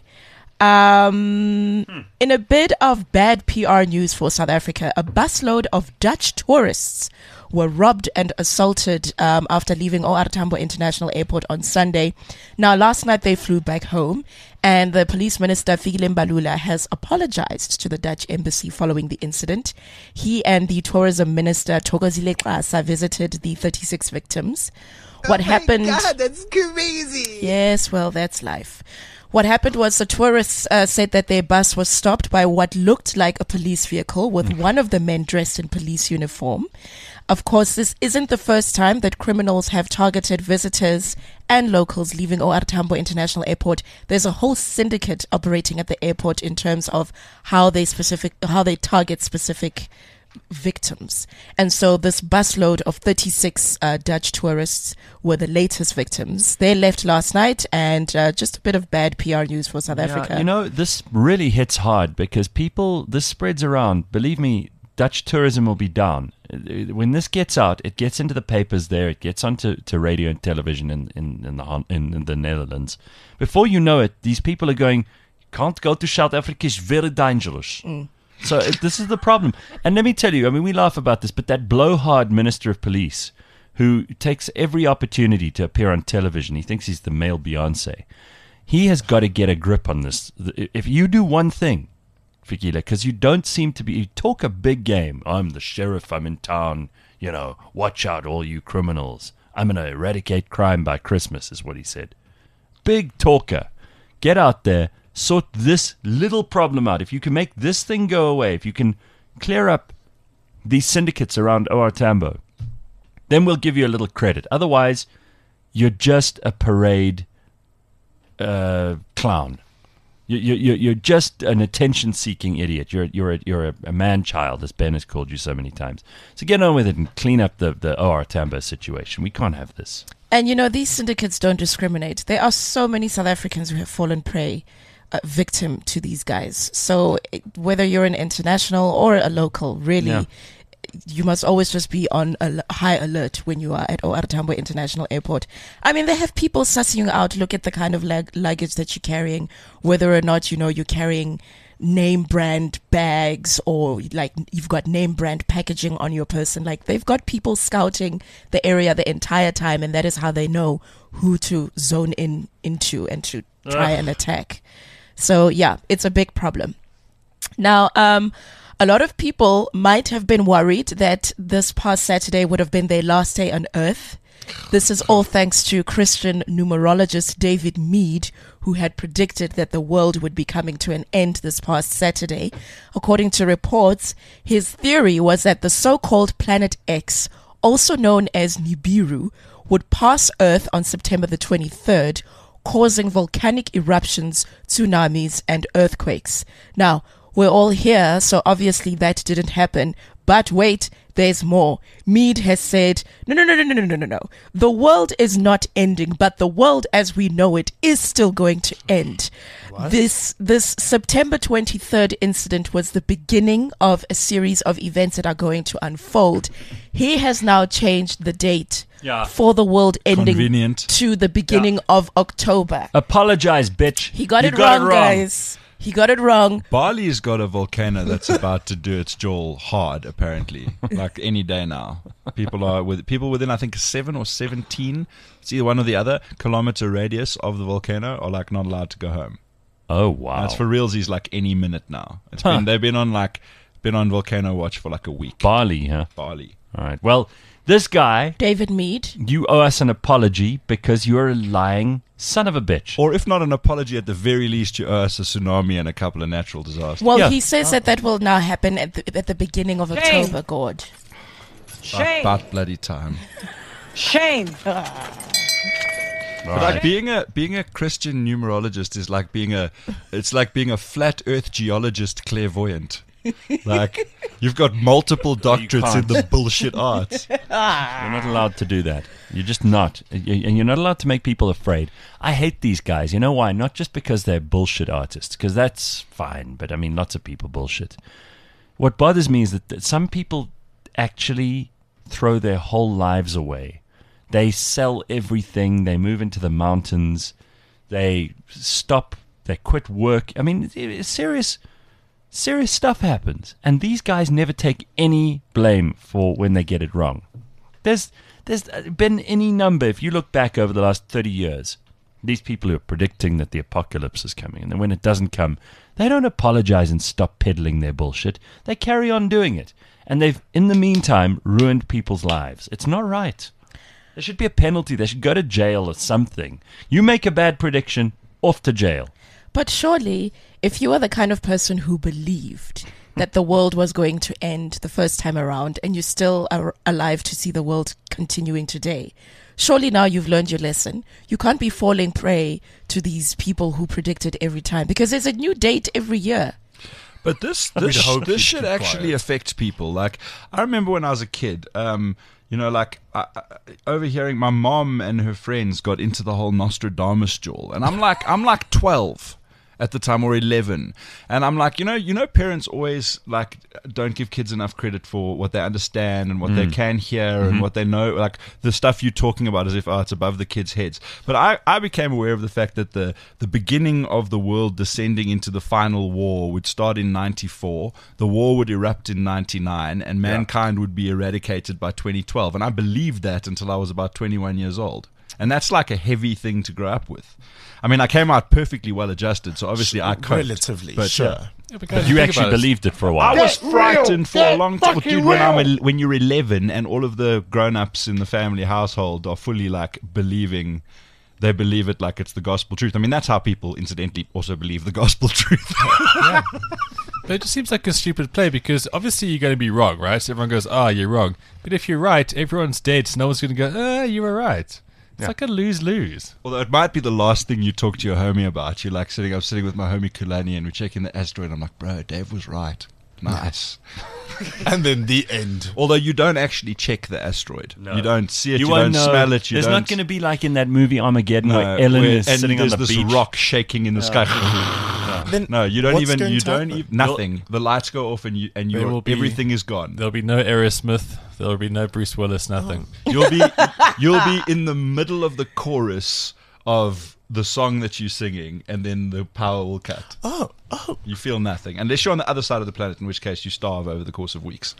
E: In a bit of bad PR news for South Africa, a busload of Dutch tourists were robbed and assaulted after leaving OR Tambo International Airport on Sunday. Now, last night they flew back home, and the police minister, Fikile Mbalula, has apologized to the Dutch embassy following the incident. He and the tourism minister, Thokozile Xasa, visited the 36 victims. What happened?
G: God, that's crazy.
E: Yes, well, that's life. What happened was the tourists said that their bus was stopped by what looked like a police vehicle with one of the men dressed in police uniform. Of course, this isn't the first time that criminals have targeted visitors and locals leaving OR Tambo International Airport. There's a whole syndicate operating at the airport in terms of how they target specific victims. And so this busload of 36 Dutch tourists were the latest victims. They left last night, and just a bit of bad PR news for South Africa.
B: You know, this really hits hard because this spreads around. Believe me, Dutch tourism will be down. When this gets out, it gets into the papers there, it gets onto radio and television in the Netherlands. Before you know it, these people are going, can't go to South Africa, it's very dangerous. So this is the problem. And let me tell you, I mean, we laugh about this, but that blowhard Minister of Police who takes every opportunity to appear on television, he thinks he's the male Beyonce. He has got to get a grip on this. If you do one thing, Fikile, because you don't seem to be, you talk a big game. I'm the sheriff, I'm in town. watch out, all you criminals. I'm going to eradicate crime by Christmas, is what he said. Big talker. Get out there, sort this little problem out. If you can make this thing go away, if you can clear up these syndicates around OR Tambo, then we'll give you a little credit. Otherwise, you're just a parade clown. You're just an attention-seeking idiot. You're a man-child, as Ben has called you so many times. So get on with it and clean up the OR Tambo situation. We can't have this.
E: And these syndicates don't discriminate. There are so many South Africans who have fallen prey, victim to these guys. So whether you're an international or a local, really, you must always just be on a high alert when you are at OR Tambo International Airport. I mean, they have people sussing you out. Look at the kind of luggage that you're carrying, whether or not, you're carrying name brand bags or like you've got name brand packaging on your person. Like they've got people scouting the area the entire time, and that is how they know who to zone into and to try and attack. So yeah, it's a big problem. Now, a lot of people might have been worried that this past Saturday would have been their last day on Earth. This is all thanks to Christian numerologist David Meade, who had predicted that the world would be coming to an end this past Saturday. According to reports, his theory was that the so-called Planet X, also known as Nibiru, would pass Earth on September the 23rd, causing volcanic eruptions, tsunamis, and earthquakes. Now, we're all here, so obviously that didn't happen. But wait, there's more. Meade has said, no. The world is not ending, but the world as we know it is still going to end. What? This September 23rd incident was the beginning of a series of events that are going to unfold. He has now changed the date for the world ending to the beginning of October.
B: Apologize, bitch.
E: He got it wrong, guys. He got it wrong.
F: Bali's got a volcano that's about to do its jaw hard, apparently. Like any day now. People within, I think, 7 or 17, it's either one or the other, kilometer radius of the volcano are like not allowed to go home.
B: Oh, wow.
F: And it's for realsies like any minute now. They've been on volcano watch for like a week.
B: Bali, huh?
F: Bali.
B: All right. Well, this guy,
E: David Meade,
B: you owe us an apology because you're a lying son of a bitch.
F: Or if not an apology, at the very least, you owe us a tsunami and a couple of natural disasters.
E: Well, he says that will now happen at the beginning of October, God.
G: Shame.
F: About bloody time.
G: Shame.
F: But like being a Christian numerologist is like being a flat Earth geologist clairvoyant. Like you've got multiple doctorates in the bullshit arts.
B: You're not allowed to do that. You're just not. And you're not allowed to make people afraid. I hate these guys. You know why? Not just because they're bullshit artists, because that's fine. But I mean, lots of people bullshit. What bothers me is that some people actually throw their whole lives away. They sell everything. They move into the mountains. They stop. They quit work. I mean, it's serious stuff happens, and these guys never take any blame for when they get it wrong. There's been any number, if you look back over the last 30 years, these people who are predicting that the apocalypse is coming, and then when it doesn't come, they don't apologize and stop peddling their bullshit. They carry on doing it, and they've, in the meantime, ruined people's lives. It's not right. There should be a penalty. They should go to jail or something. You make a bad prediction, off to jail.
E: But surely, if you are the kind of person who believed that the world was going to end the first time around and you still are alive to see the world continuing today, surely now you've learned your lesson. You can't be falling prey to these people who predicted every time, because there's a new date every year.
F: But this shit actually affects people. Like, I remember when I was a kid, overhearing my mom and her friends got into the whole Nostradamus jewel, and I'm like 12 at the time, or 11, and I'm like, parents always like don't give kids enough credit for what they understand and what they can hear and what they know, like the stuff you're talking about as if it's above the kids' heads. But I became aware of the fact that the beginning of the world descending into the final war would start in 94, the war would erupt in 99, and mankind would be eradicated by 2012, and I believed that until I was about 21 years old. And that's like a heavy thing to grow up with. I mean, I came out perfectly well adjusted, so obviously I coped.
D: Relatively,
F: but,
D: sure.
B: But you actually believed it for a while.
F: I was frightened for a long time. Dude, when you're 11 and all of the grown-ups in the family household are fully like believing, they believe it like it's the gospel truth. I mean, that's how people, incidentally, also believe the gospel truth.
C: Yeah. But it just seems like a stupid play because obviously you're going to be wrong, right? So everyone goes, you're wrong. But if you're right, everyone's dead, so no one's going to go, you were right. It's like a lose-lose.
F: Although it might be the last thing you talk to your homie about. You're like I'm sitting with my homie Kulani and we're checking the asteroid. I'm like, bro, Dave was right. Nice.
D: And then the end.
F: Although you don't actually check the asteroid.
B: No.
F: You don't see it, you
B: won't
F: don't smell it.
B: There's not going to be like in that movie Armageddon where Ellen is sitting on the beach.
F: There's this rock shaking in the sky. No, you don't even, nothing. The lights go off and everything is gone.
C: There'll be no Aerosmith. There'll be no Bruce Willis, nothing.
F: You'll be in the middle of the chorus of the song that you're singing, and then the power will cut.
D: Oh.
F: You feel nothing. Unless you're on the other side of the planet, in which case you starve over the course of weeks.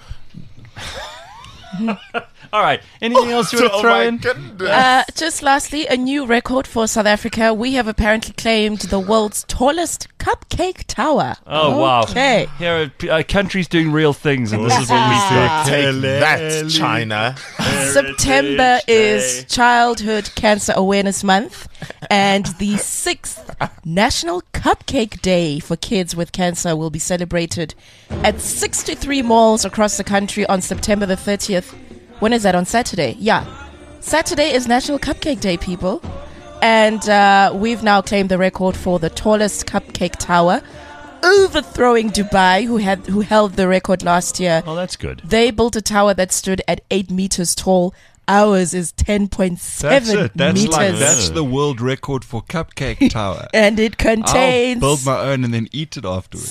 B: All right. Anything else you want to throw in?
E: Just lastly, a new record for South Africa. We have apparently claimed the world's tallest cupcake tower.
B: Oh, wow.
E: Okay.
B: Here are countries doing real things, and this is what we do.
D: Take that, China.
E: September is Childhood Cancer Awareness Month and the 6th National Cupcake Day for kids with cancer will be celebrated at 63 malls across the country on September the 30th. When is that? On Saturday? Yeah. Saturday is National Cupcake Day, people. And we've now claimed the record for the tallest cupcake tower, overthrowing Dubai, who held the record last year.
B: Oh, that's good.
E: They built a tower that stood at 8 meters tall. Ours is 10.7 meters.
F: That's the world record for cupcake tower.
E: And it contains...
F: I'll build my own and then eat it afterwards.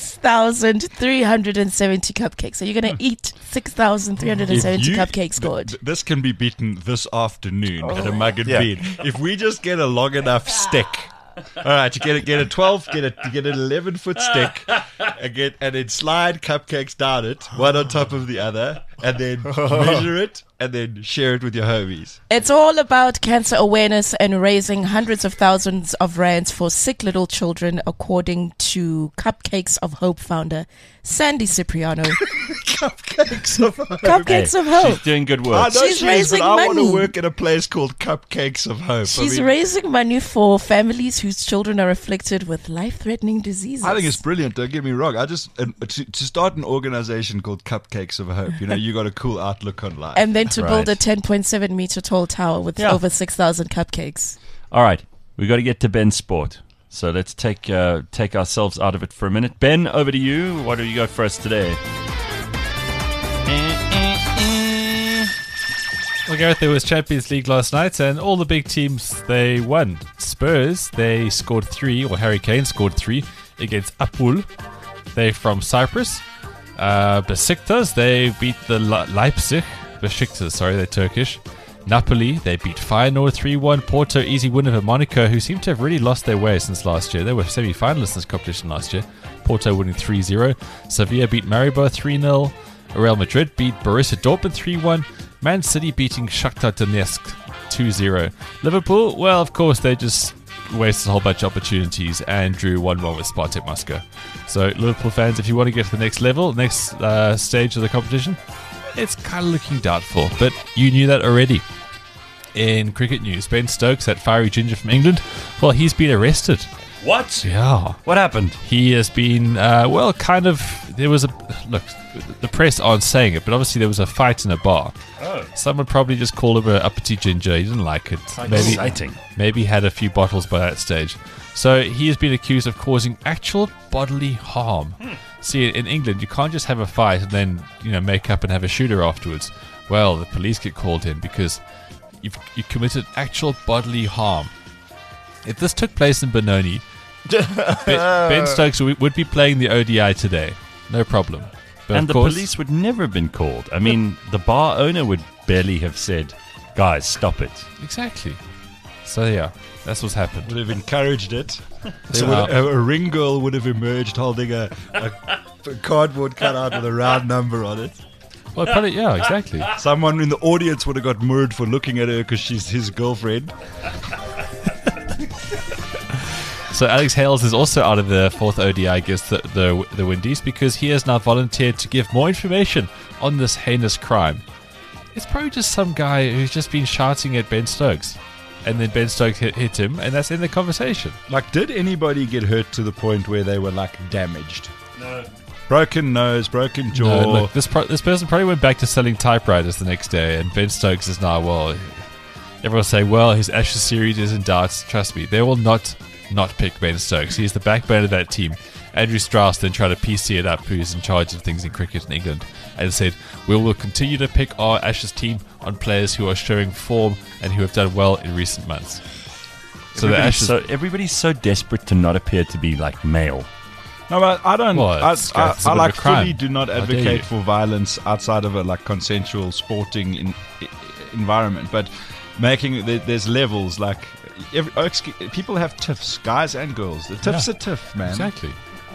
E: 6,370 cupcakes. So you're going to eat 6,370 cupcakes, God.
F: This can be beaten this afternoon at a mug and bean. If we just get a long enough stick... All right, you get a 12, get an 11-foot stick, and then slide cupcakes down it, one on top of the other, and then measure it, and then share it with your homies.
E: It's all about cancer awareness and raising hundreds of thousands of rands for sick little children, according to Cupcakes of Hope founder Sandy Cipriano.
F: Cupcakes of Hope.
E: Cupcakes of Hope.
B: She's doing good work.
E: She's raising money.
F: I want to work in a place called Cupcakes of Hope.
E: She's raising money for families whose children are afflicted with life-threatening diseases.
F: I think it's brilliant. Don't get me wrong. To start an organization called Cupcakes of Hope, you got a cool outlook on life.
E: And then to build a 10.7 meter tall tower with over 6,000 cupcakes.
B: All right, we got to get to Ben's sport. So let's take ourselves out of it for a minute. Ben, over to you. What do you got for us today?
C: Well, Gareth, there was Champions League last night, and all the big teams, they won. Spurs, they scored 3, or Harry Kane scored 3 against Apul. They're from Cyprus. Besiktas, they beat the Leipzig. Besiktas, sorry, they're Turkish. Napoli, they beat Feyenoord 3-1. Porto, easy win over Monaco, who seem to have really lost their way since last year. They were semi-finalists in this competition last year. Porto winning 3-0. Sevilla beat Maribor 3-0. Real Madrid beat Borussia Dortmund 3-1. Man City beating Shakhtar Donetsk 2-0. Liverpool, well, of course, they just wasted a whole bunch of opportunities and drew 1-1 with Spartak Moscow. So, Liverpool fans, if you want to get to the next level, next stage of the competition, it's kind of looking doubtful, but you knew that already. In cricket news, Ben Stokes, that fiery ginger from England, well, he's been arrested.
B: What?
C: Yeah.
B: What happened?
C: He has been, there was the press aren't saying it, but obviously there was a fight in a bar.
B: Oh.
C: Someone probably just called him a uppity ginger. He didn't like it.
B: Exciting.
C: Maybe had a few bottles by that stage. So he has been accused of causing actual bodily harm. See, in England, you can't just have a fight and then, make up and have a shooter afterwards. Well, the police get called in because you committed actual bodily harm. If this took place in Benoni, Ben Stokes would be playing the ODI today. No problem. But
B: and the police would never have been called. I mean, the bar owner would barely have said, guys, stop it.
C: Exactly. So, yeah, that's what's happened.
F: Would have encouraged it. A ring girl would have emerged holding a cardboard cutout with a round number on it.
C: Well, probably, yeah, exactly.
F: Someone in the audience would have got murdered for looking at her because she's his girlfriend.
C: So Alex Hales is also out of the fourth ODI against the Windies because he has now volunteered to give more information on this heinous crime. It's probably just some guy who's just been shouting at Ben Stokes. And then Ben Stokes hit him, and that's in the conversation.
F: Like, did anybody get hurt to the point where they were, like, damaged? No. Broken nose, broken jaw.
C: No, look, this person probably went back to selling typewriters the next day, and Ben Stokes is now, well, everyone's saying, well, his Ashes series is in doubt. Trust me, they will not pick Ben Stokes. He's the backbone of that team. Andrew Strauss then tried to PC it up, who's in charge of things in cricket in England, and said, we will continue to pick our Ashes team on players who are showing form and who have done well in recent months. So the Ashes...
B: everybody's so desperate to not appear to be like male.
F: No, but I don't.
C: Well,
F: I like fully
C: crime.
F: do not advocate for violence outside of a like consensual sporting environment. But making there's levels like people have tiffs, guys and girls. The tiff's a tiff, man.
C: Exactly.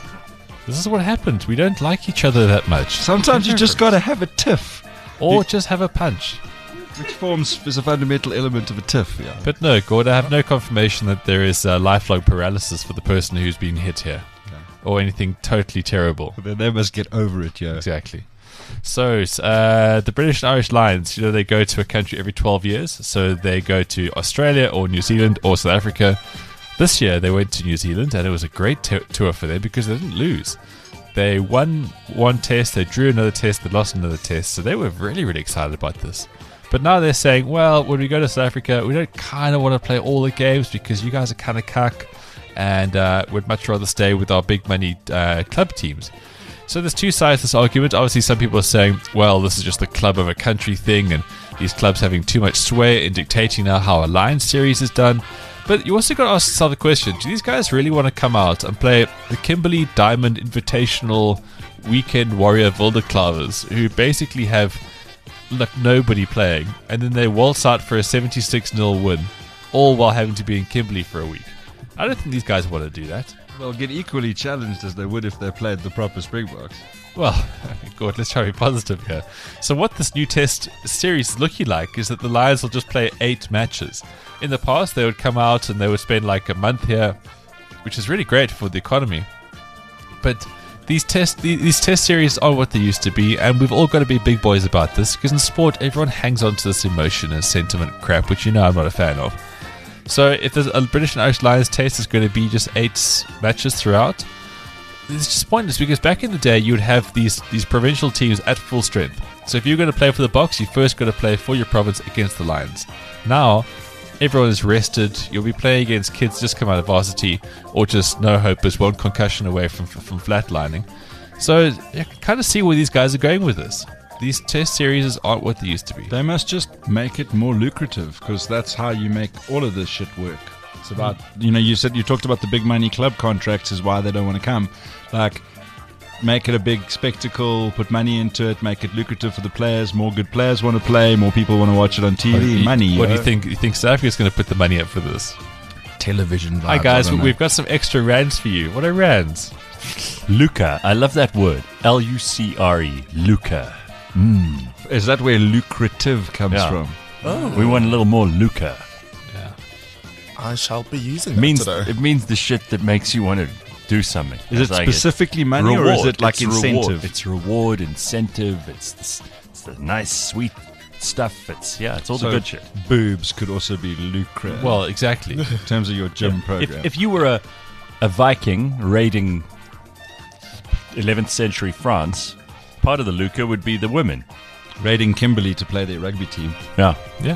C: This is what happened. We don't like each other that much.
F: Sometimes you just got to have a tiff,
C: or just have a punch,
F: which is a fundamental element of a tiff. Yeah.
C: But no, Gord, I have no confirmation that there is lifelong paralysis for the person who's been hit here. Or anything totally terrible.
F: Then they must get over it, yeah.
C: Exactly. So, the British and Irish Lions, they go to a country every 12 years. So, they go to Australia or New Zealand or South Africa. This year, they went to New Zealand, and it was a great tour for them because they didn't lose. They won one test, they drew another test, they lost another test. So, they were really, really excited about this. But now they're saying, well, when we go to South Africa, we don't kind of want to play all the games because you guys are kind of cuck. And would much rather stay with our big money club teams. So there's two sides to this argument. Obviously, some people are saying, well, this is just the club of a country thing, and these clubs having too much sway in dictating now how a Lions series is done. But you also got to ask yourself the question, do these guys really want to come out and play the Kimberley Diamond Invitational Weekend Warrior Wilderklavers, who basically have like nobody playing, and then they waltz out for a 76-0 win, all while having to be in Kimberley for a week? I don't think these guys want to do that.
F: They'll get equally challenged as they would if they played the proper Springboks.
C: Well, God, let's try to be positive here. So what this new test series is looking like is that the Lions will just play 8 matches. In the past, they would come out and they would spend like a month here, which is really great for the economy. But these test series are what they used to be, and we've all got to be big boys about this, because in sport, everyone hangs on to this emotion and sentiment crap, which I'm not a fan of. So if there's a British and Irish Lions test is going to be just 8 matches throughout, it's just pointless, because back in the day you would have these provincial teams at full strength. So if you're going to play for the Boks, you first got to play for your province against the Lions. Now everyone is rested. You'll be playing against kids just come out of varsity, or just no hope is one concussion away from flatlining. So you can kind of see where these guys are going with this. These test series aren't what they used to be.
F: They must just make it more lucrative, because that's how you make all of this shit work. It's about, you talked about the big money club contracts is why they don't want to come. Like, make it a big spectacle, put money into it, make it lucrative for the players. More good players want to play, more people want to watch it on TV. Money.
C: What do you think? You think South Africa's going to put the money up for this?
F: Television vibes.
C: Hi guys, we've got some extra rands for you. What are rands?
B: Lucre. I love that word. Lucre. Lucre.
F: Is that where lucrative comes from?
B: Oh. We want a little more lucre.
C: Yeah.
D: I shall be using that today.
B: It means the shit that makes you want to do something.
F: Is it like specifically money,
B: reward,
F: or is it like incentive?
B: Reward. It's reward, incentive. It's the nice, sweet stuff. It's all the good shit.
F: Boobs could also be lucre.
C: Well, exactly.
F: In terms of your gym program.
B: If you were a Viking raiding 11th century France, part of the lucre would be the women
F: raiding Kimberley to play their rugby team.
B: Yeah.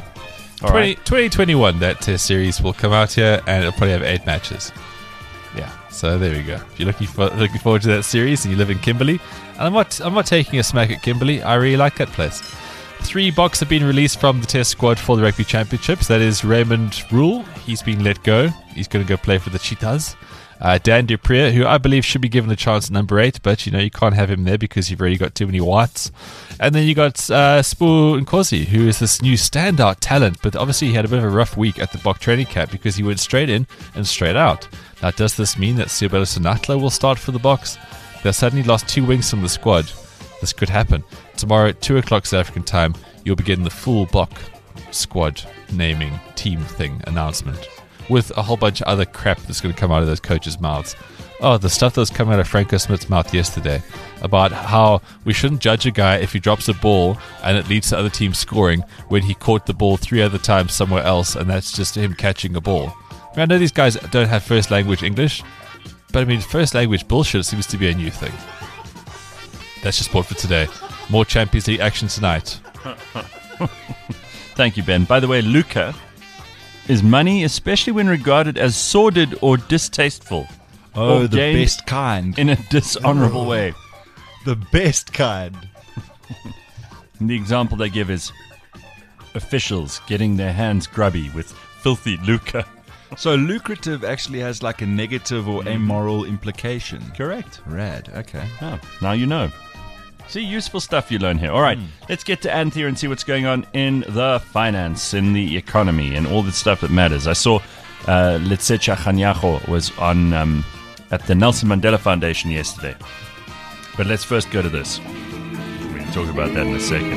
C: 2021, that test series will come out here, and it'll probably have 8 matches. Yeah, so there we go. If you're looking forward to that series and you live in Kimberley, and I'm not taking a smack at Kimberley. I really like that place. 3 Boks have been released from the test squad for the Rugby Championships. That is Raymond Rule. He's been let go. He's going to go play for the Cheetahs. Dan du Preez, who I believe should be given a chance at number 8, but you can't have him there because you've already got too many whites. And then you got Sbu Nkosi, who is this new standout talent, but obviously he had a bit of a rough week at the Bok training camp because he went straight in and straight out. Now, does this mean that Seabelo Senatla will start for the Boks? They suddenly lost 2 wings from the squad. this could happen. Tomorrow at 2 o'clock South African time, you'll be getting the full Bok squad naming team thing announcement with a whole bunch of other crap that's going to come out of those coaches' mouths. Oh, the stuff that was coming out of Franco Smith's mouth yesterday about how we shouldn't judge a guy if he drops a ball and it leads to other teams scoring when he caught the ball 3 other times somewhere else and that's just him catching a ball. I know these guys don't have first language English, but I mean, first language bullshit seems to be a new thing. That's your sport for today. More Champions League action tonight.
B: Thank you, Ben. By the way, lucre is money, especially when regarded as sordid or distasteful.
F: Oh,
B: or
F: the
B: gained
F: best kind.
B: in a dishonorable way.
F: The best kind.
B: And the example they give is officials getting their hands grubby with filthy lucre.
F: So lucrative actually has like a negative or amoral implication.
B: Correct.
F: Rad. Okay.
B: Oh, now you know. See, useful stuff you learn here. All right, let's get to Anthea and see what's going on in the finance, in the economy, and all the stuff that matters. I saw Letsetja Kganyago was on at the Nelson Mandela Foundation yesterday. But let's first go to this. We can talk about that in a second.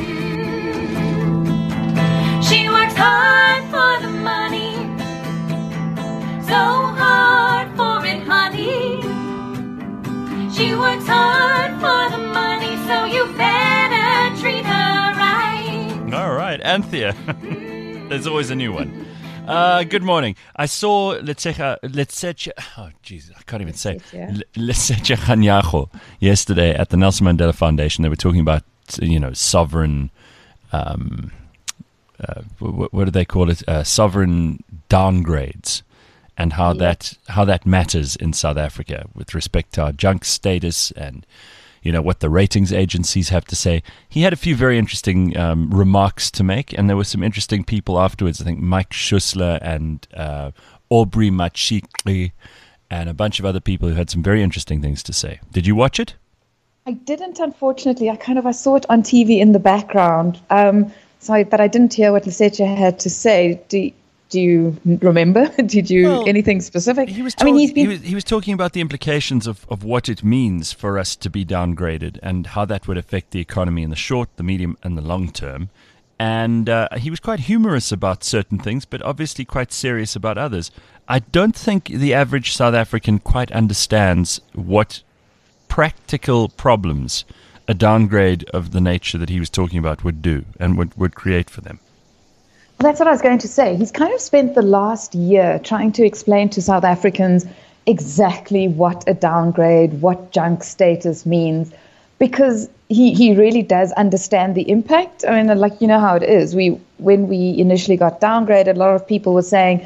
J: She works hard for the money, so hard for it, honey. She works hard for the money, so you better treat her right.
B: All right, Anthea. There's always a new one. Good morning. I saw Letsetja, oh jeez, I can't even say Letsetja Kganyago yesterday at the Nelson Mandela Foundation. They were talking about, sovereign, what do they call it? Sovereign downgrades, and how that matters in South Africa with respect to our junk status and what the ratings agencies have to say. He had a few very interesting remarks to make, and there were some interesting people afterwards. I think Mike Schussler and Aubrey Machikli and a bunch of other people who had some very interesting things to say. Did you watch it?
K: I didn't, unfortunately. I saw it on TV in the background. But I didn't hear what Letsetja had to say. Do you remember? Did you anything specific?
B: He was talking about the implications of what it means for us to be downgraded and how that would affect the economy in the short, the medium, and the long term. And he was quite humorous about certain things, but obviously quite serious about others. I don't think the average South African quite understands what practical problems a downgrade of the nature that he was talking about would do and would create for them.
K: Well, that's what I was going to say. He's kind of spent the last year trying to explain to South Africans exactly what a downgrade, what junk status means, because he really does understand the impact. I mean, how it is. When we initially got downgraded, a lot of people were saying,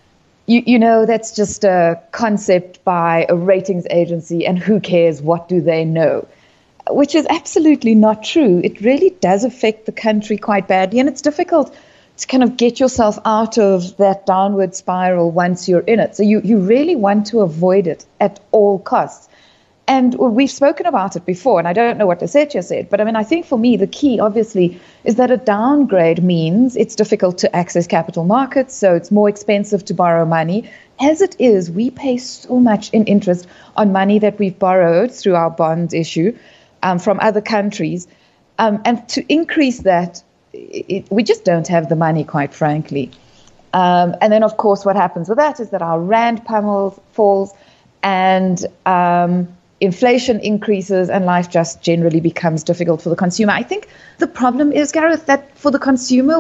K: that's just a concept by a ratings agency, and who cares? What do they know? Which is absolutely not true. It really does affect the country quite badly, and it's difficult to kind of get yourself out of that downward spiral once you're in it. So you really want to avoid it at all costs. And we've spoken about it before, and I don't know what Letsetja said, but I think for me the key, obviously, is that a downgrade means it's difficult to access capital markets, so it's more expensive to borrow money. As it is, we pay so much in interest on money that we've borrowed through our bond issue from other countries. And to increase that, we just don't have the money, quite frankly. And then, of course, what happens with that is that our rand falls and inflation increases and life just generally becomes difficult for the consumer. I think the problem is, Gareth, that for the consumer,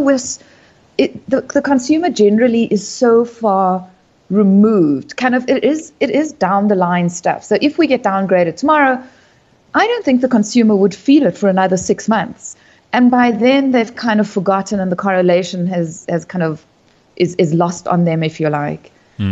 K: the consumer generally is so far removed. It is down the line stuff. So if we get downgraded tomorrow, I don't think the consumer would feel it for another 6 months. And by then they've kind of forgotten, and the correlation has kind of is lost on them, if you like.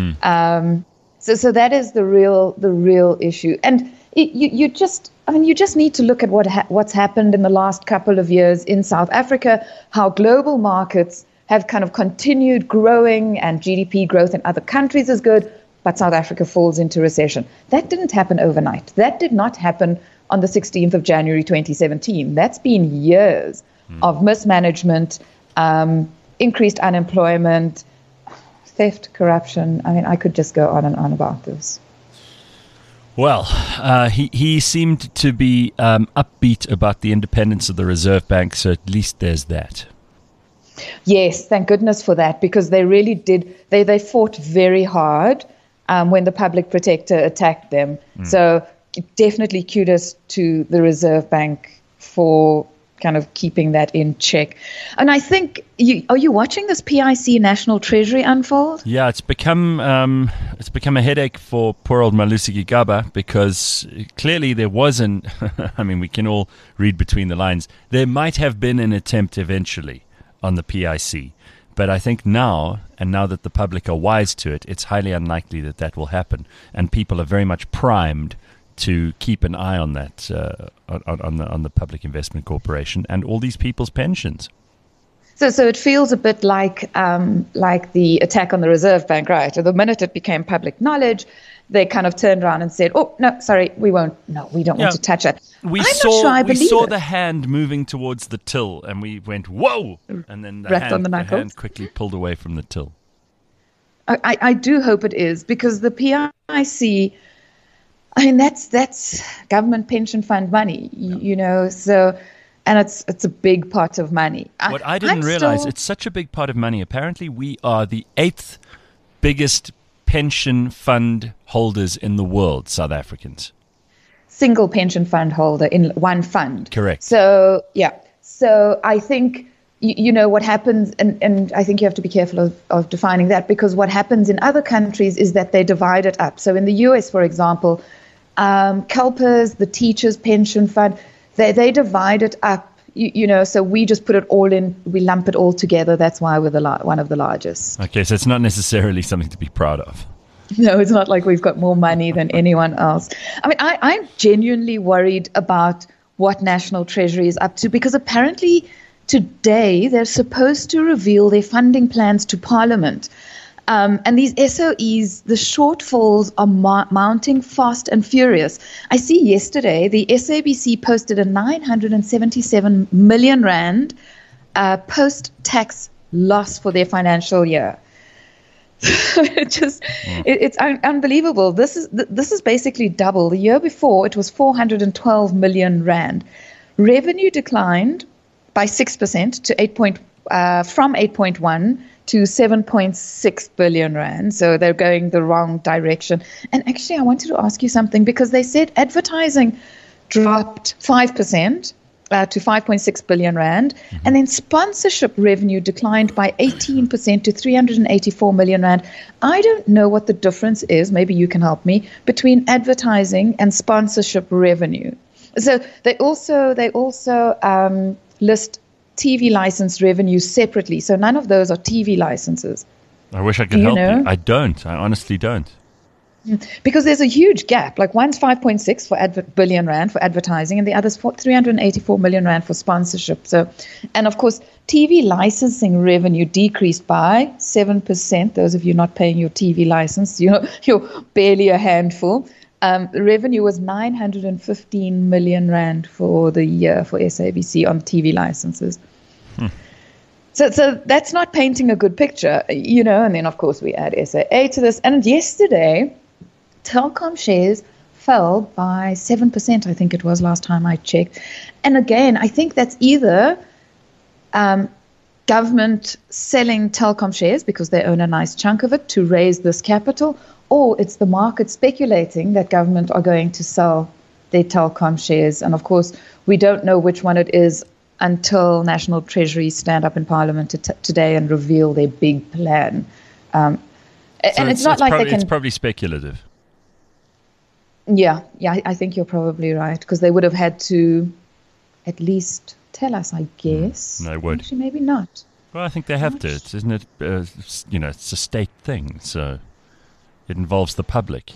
K: So that is the real issue. And you just need to look at what's happened in the last couple of years in South Africa, how global markets have kind of continued growing and GDP growth in other countries is good, but South Africa falls into recession. That didn't happen overnight. That did not happen on the 16th of January 2017. That's been years of mismanagement, increased unemployment, theft, corruption. I could just go on and on about this.
B: Well, he seemed to be upbeat about the independence of the Reserve Bank, so at least there's that.
K: Yes, thank goodness for that, because they really did. They fought very hard when the public protector attacked them. So definitely kudos to the Reserve Bank for kind of keeping that in check. And I think, are you watching this PIC National Treasury unfold?
B: Yeah, it's become a headache for poor old Malusi Gigaba, because clearly there wasn't. I mean, we can all read between the lines. There might have been an attempt eventually on the PIC, but I think now that the public are wise to it, it's highly unlikely that will happen, and people are very much primed to keep an eye on that, on the Public Investment Corporation and all these people's pensions.
K: So it feels a bit like the attack on the Reserve Bank, right? The minute it became public knowledge, they kind of turned around and said, "Oh no, sorry, we don't want to touch it."
B: We saw the hand moving towards the till, and we went, "Whoa!" And then the hand quickly pulled away from the till.
K: I do hope it is, because the PIC. I mean, that's government pension fund money, so, and it's a big pot of money.
B: What I didn't realize, it's such a big pot of money. Apparently, we are the 8th biggest pension fund holders in the world, South Africans.
K: Single pension fund holder in one fund.
B: Correct.
K: So, yeah. So I think, what happens, and I think you have to be careful of defining that, because what happens in other countries is that they divide it up. So in the US, for example, CalPERS, the teachers' pension fund, they divide it up, so we just put it all in, we lump it all together. That's why we're one of the largest.
B: Okay, so it's not necessarily something to be proud of.
K: No, it's not like we've got more money than anyone else. I mean, I'm genuinely worried about what National Treasury is up to, because apparently today they're supposed to reveal their funding plans to Parliament. And these SOEs, the shortfalls are mounting fast and furious. I see yesterday the SABC posted a 977 million rand post-tax loss for their financial year. It's unbelievable. This is basically double. The year before, it was 412 million rand. Revenue declined by 6% to from 8.1 to 7.6 billion rand. So they're going the wrong direction. And actually, I wanted to ask you something, because they said advertising dropped 5% to 5.6 billion rand. And then sponsorship revenue declined by 18% to 384 million rand. I don't know what the difference is, maybe you can help me, between advertising and sponsorship revenue. So they also list TV license revenue separately. So none of those are TV licenses.
B: I wish I could help you. I don't. I honestly don't.
K: Because there's a huge gap. Like one's 5.6 billion rand for advertising, and the other's 384 million rand for sponsorship. So, and of course, TV licensing revenue decreased by 7%. Those of you not paying your TV license, you're barely a handful. The revenue was 915 million rand for the year for SABC on TV licenses. So that's not painting a good picture, and then of course we add SAA to this. And yesterday, Telkom shares fell by 7%, I think it was last time I checked. And again, I think that's either government selling Telkom shares because they own a nice chunk of it to raise this capital, or it's the market speculating that government are going to sell their Telkom shares. And of course, we don't know which one it is until National Treasury stand up in Parliament today and reveal their big plan. And it's not like they can...
B: It's probably speculative.
K: Yeah, I think you're probably right, because they would have had to at least tell us, I guess.
B: No, they would.
K: Actually, maybe not.
B: Well, I think they have to. Isn't it? It's a state thing, so it involves the public.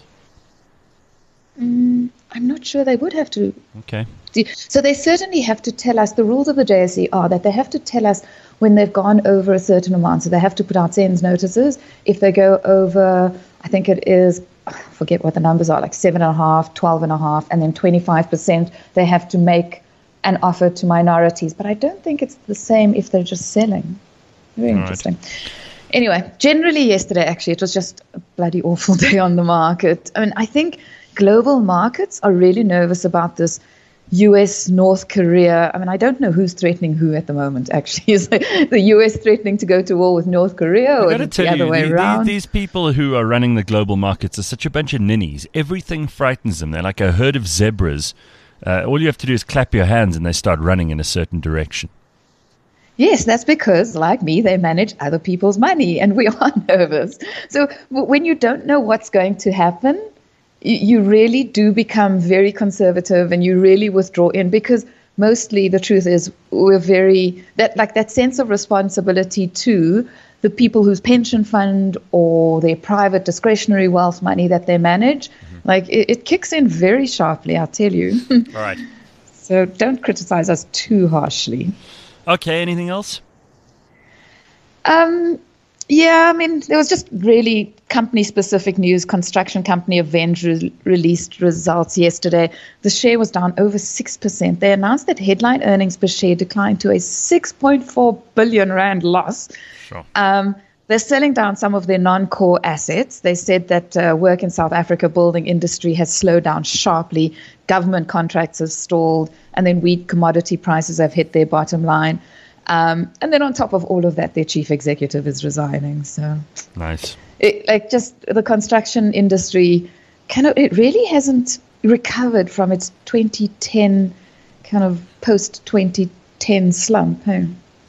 K: I'm not sure they would have to.
B: Okay.
K: So they certainly have to tell us. The rules of the JSE are that they have to tell us when they've gone over a certain amount. So they have to put out SENS notices. If they go over, I think it is, I forget what the numbers are, like 7.5, 12.5, and then 25%, they have to make an offer to minorities. But I don't think it's the same if they're just selling. Very interesting. Anyway, generally yesterday, actually, it was just a bloody awful day on the market. I mean, I think global markets are really nervous about this US, North Korea. I mean, I don't know who's threatening who at the moment, actually. Is the US threatening to go to war with North Korea, or is it the other way around?
B: These people who are running the global markets are such a bunch of ninnies. Everything frightens them. They're like a herd of zebras. All you have to do is clap your hands and they start running in a certain direction.
K: Yes, that's because, like me, they manage other people's money, and we are nervous. So when you don't know what's going to happen, you really do become very conservative and you really withdraw in, because mostly the truth is we're that sense of responsibility to the people whose pension fund or their private discretionary wealth money that they manage, it kicks in very sharply, I'll tell you.
B: All right.
K: So don't criticize us too harshly.
B: Okay, anything else?
K: Yeah, I mean, there was just really company-specific news. Construction company Aveng released results yesterday. The share was down over 6%. They announced that headline earnings per share declined to a 6.4 billion rand loss.
B: Sure.
K: They're selling down some of their non-core assets. They said that work in South Africa building industry has slowed down sharply. Government contracts have stalled, and then weak commodity prices have hit their bottom line. And then on top of all of that, their chief executive is resigning. So
B: nice.
K: Just the construction industry, it really hasn't recovered from its 2010 kind of post-2010 slump. There's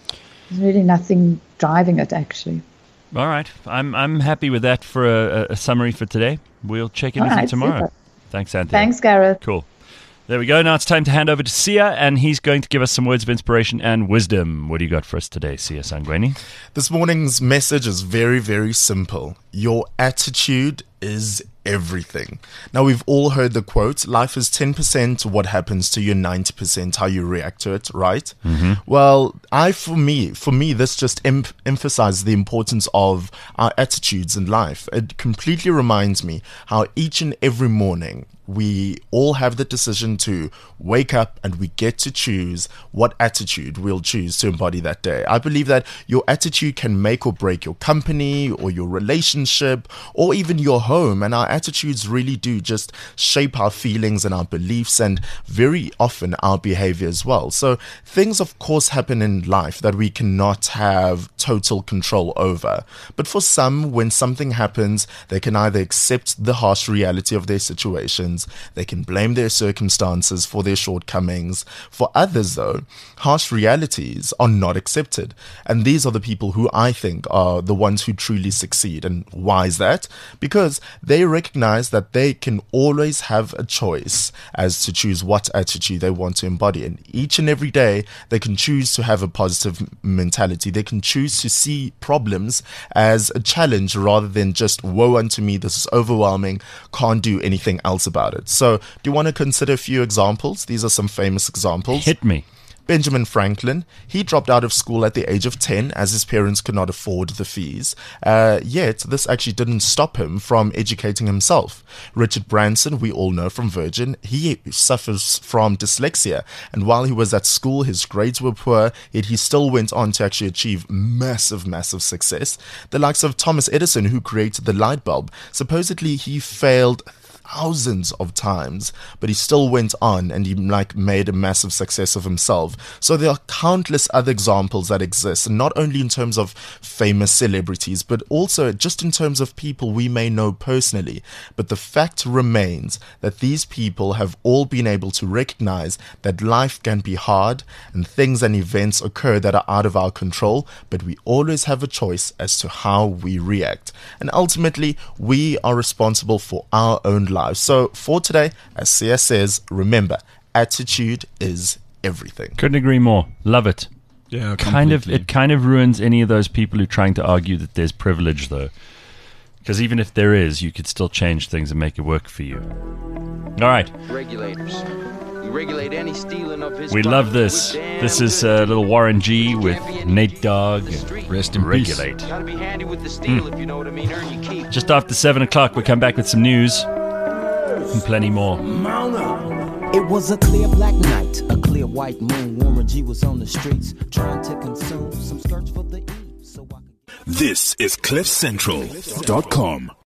K: really nothing driving it, actually.
B: All right. I'm happy with that for a summary for today. We'll check in with you tomorrow.
K: Super.
B: Thanks, Anthony.
K: Thanks, Gareth.
B: Cool. There we go. Now it's time to hand over to Sia, and he's going to give us some words of inspiration and wisdom. What do you got for us today, Sia Sangweni?
D: This morning's message is very, very simple. Your attitude is everything. Now, we've all heard the quote, life is 10% what happens to you, 90% how you react to it, right?
B: Mm-hmm.
D: Well, for me, this just emphasizes the importance of our attitudes in life. It completely reminds me how each and every morning we all have the decision to wake up and we get to choose what attitude we'll choose to embody that day. I believe that your attitude can make or break your company or your relationship or even your home, and our attitudes really do just shape our feelings and our beliefs and very often our behavior as well. So things of course happen in life that we cannot have total control over, but for some, when something happens, they can either accept the harsh reality of their situations, they can blame their circumstances for their shortcomings. For others though, harsh realities are not accepted, and these are the people who I think are the ones who truly succeed. And why is that? Because they recognize that they can always have a choice as to choose what attitude they want to embody, and each and every day they can choose to have a positive mentality. They can choose to see problems as a challenge rather than just woe unto me, this is overwhelming, can't do anything else about it. So do you want to consider a few examples? These are some famous examples.
B: Hit me.
D: Benjamin Franklin, he dropped out of school at the age of 10 as his parents could not afford the fees. Yet, this actually didn't stop him from educating himself. Richard Branson, we all know from Virgin, he suffers from dyslexia. And while he was at school, his grades were poor, yet he still went on to actually achieve massive, massive success. The likes of Thomas Edison, who created the light bulb, supposedly he failed thousands of times, but he still went on and he made a massive success of himself. So there are countless other examples that exist, and not only in terms of famous celebrities, but also just in terms of people we may know personally. But the fact remains that these people have all been able to recognize that life can be hard and things and events occur that are out of our control, but we always have a choice as to how we react. And ultimately, we are responsible for our own life. So for today, as Sia says, remember, attitude is everything.
B: Couldn't agree more. Love it.
F: Yeah,
B: it kind of ruins any of those people who are trying to argue that there's privilege, though. Because even if there is, you could still change things and make it work for you. All right.
L: Regulators. We regulate any stealing of his.
B: We love this. This is a little Warren G with Nate Dogg.
F: Rest in
B: Regulate.
F: peace.
L: Gotta be handy with the steel, if you know what I mean. Earn your keep.
B: Just after 7 o'clock, we'll come back with some news and plenty more.
M: It was a clear black night, a clear white moon. Warren G was on the streets trying to consume some skirts for the E.
A: This is CliffCentral.com.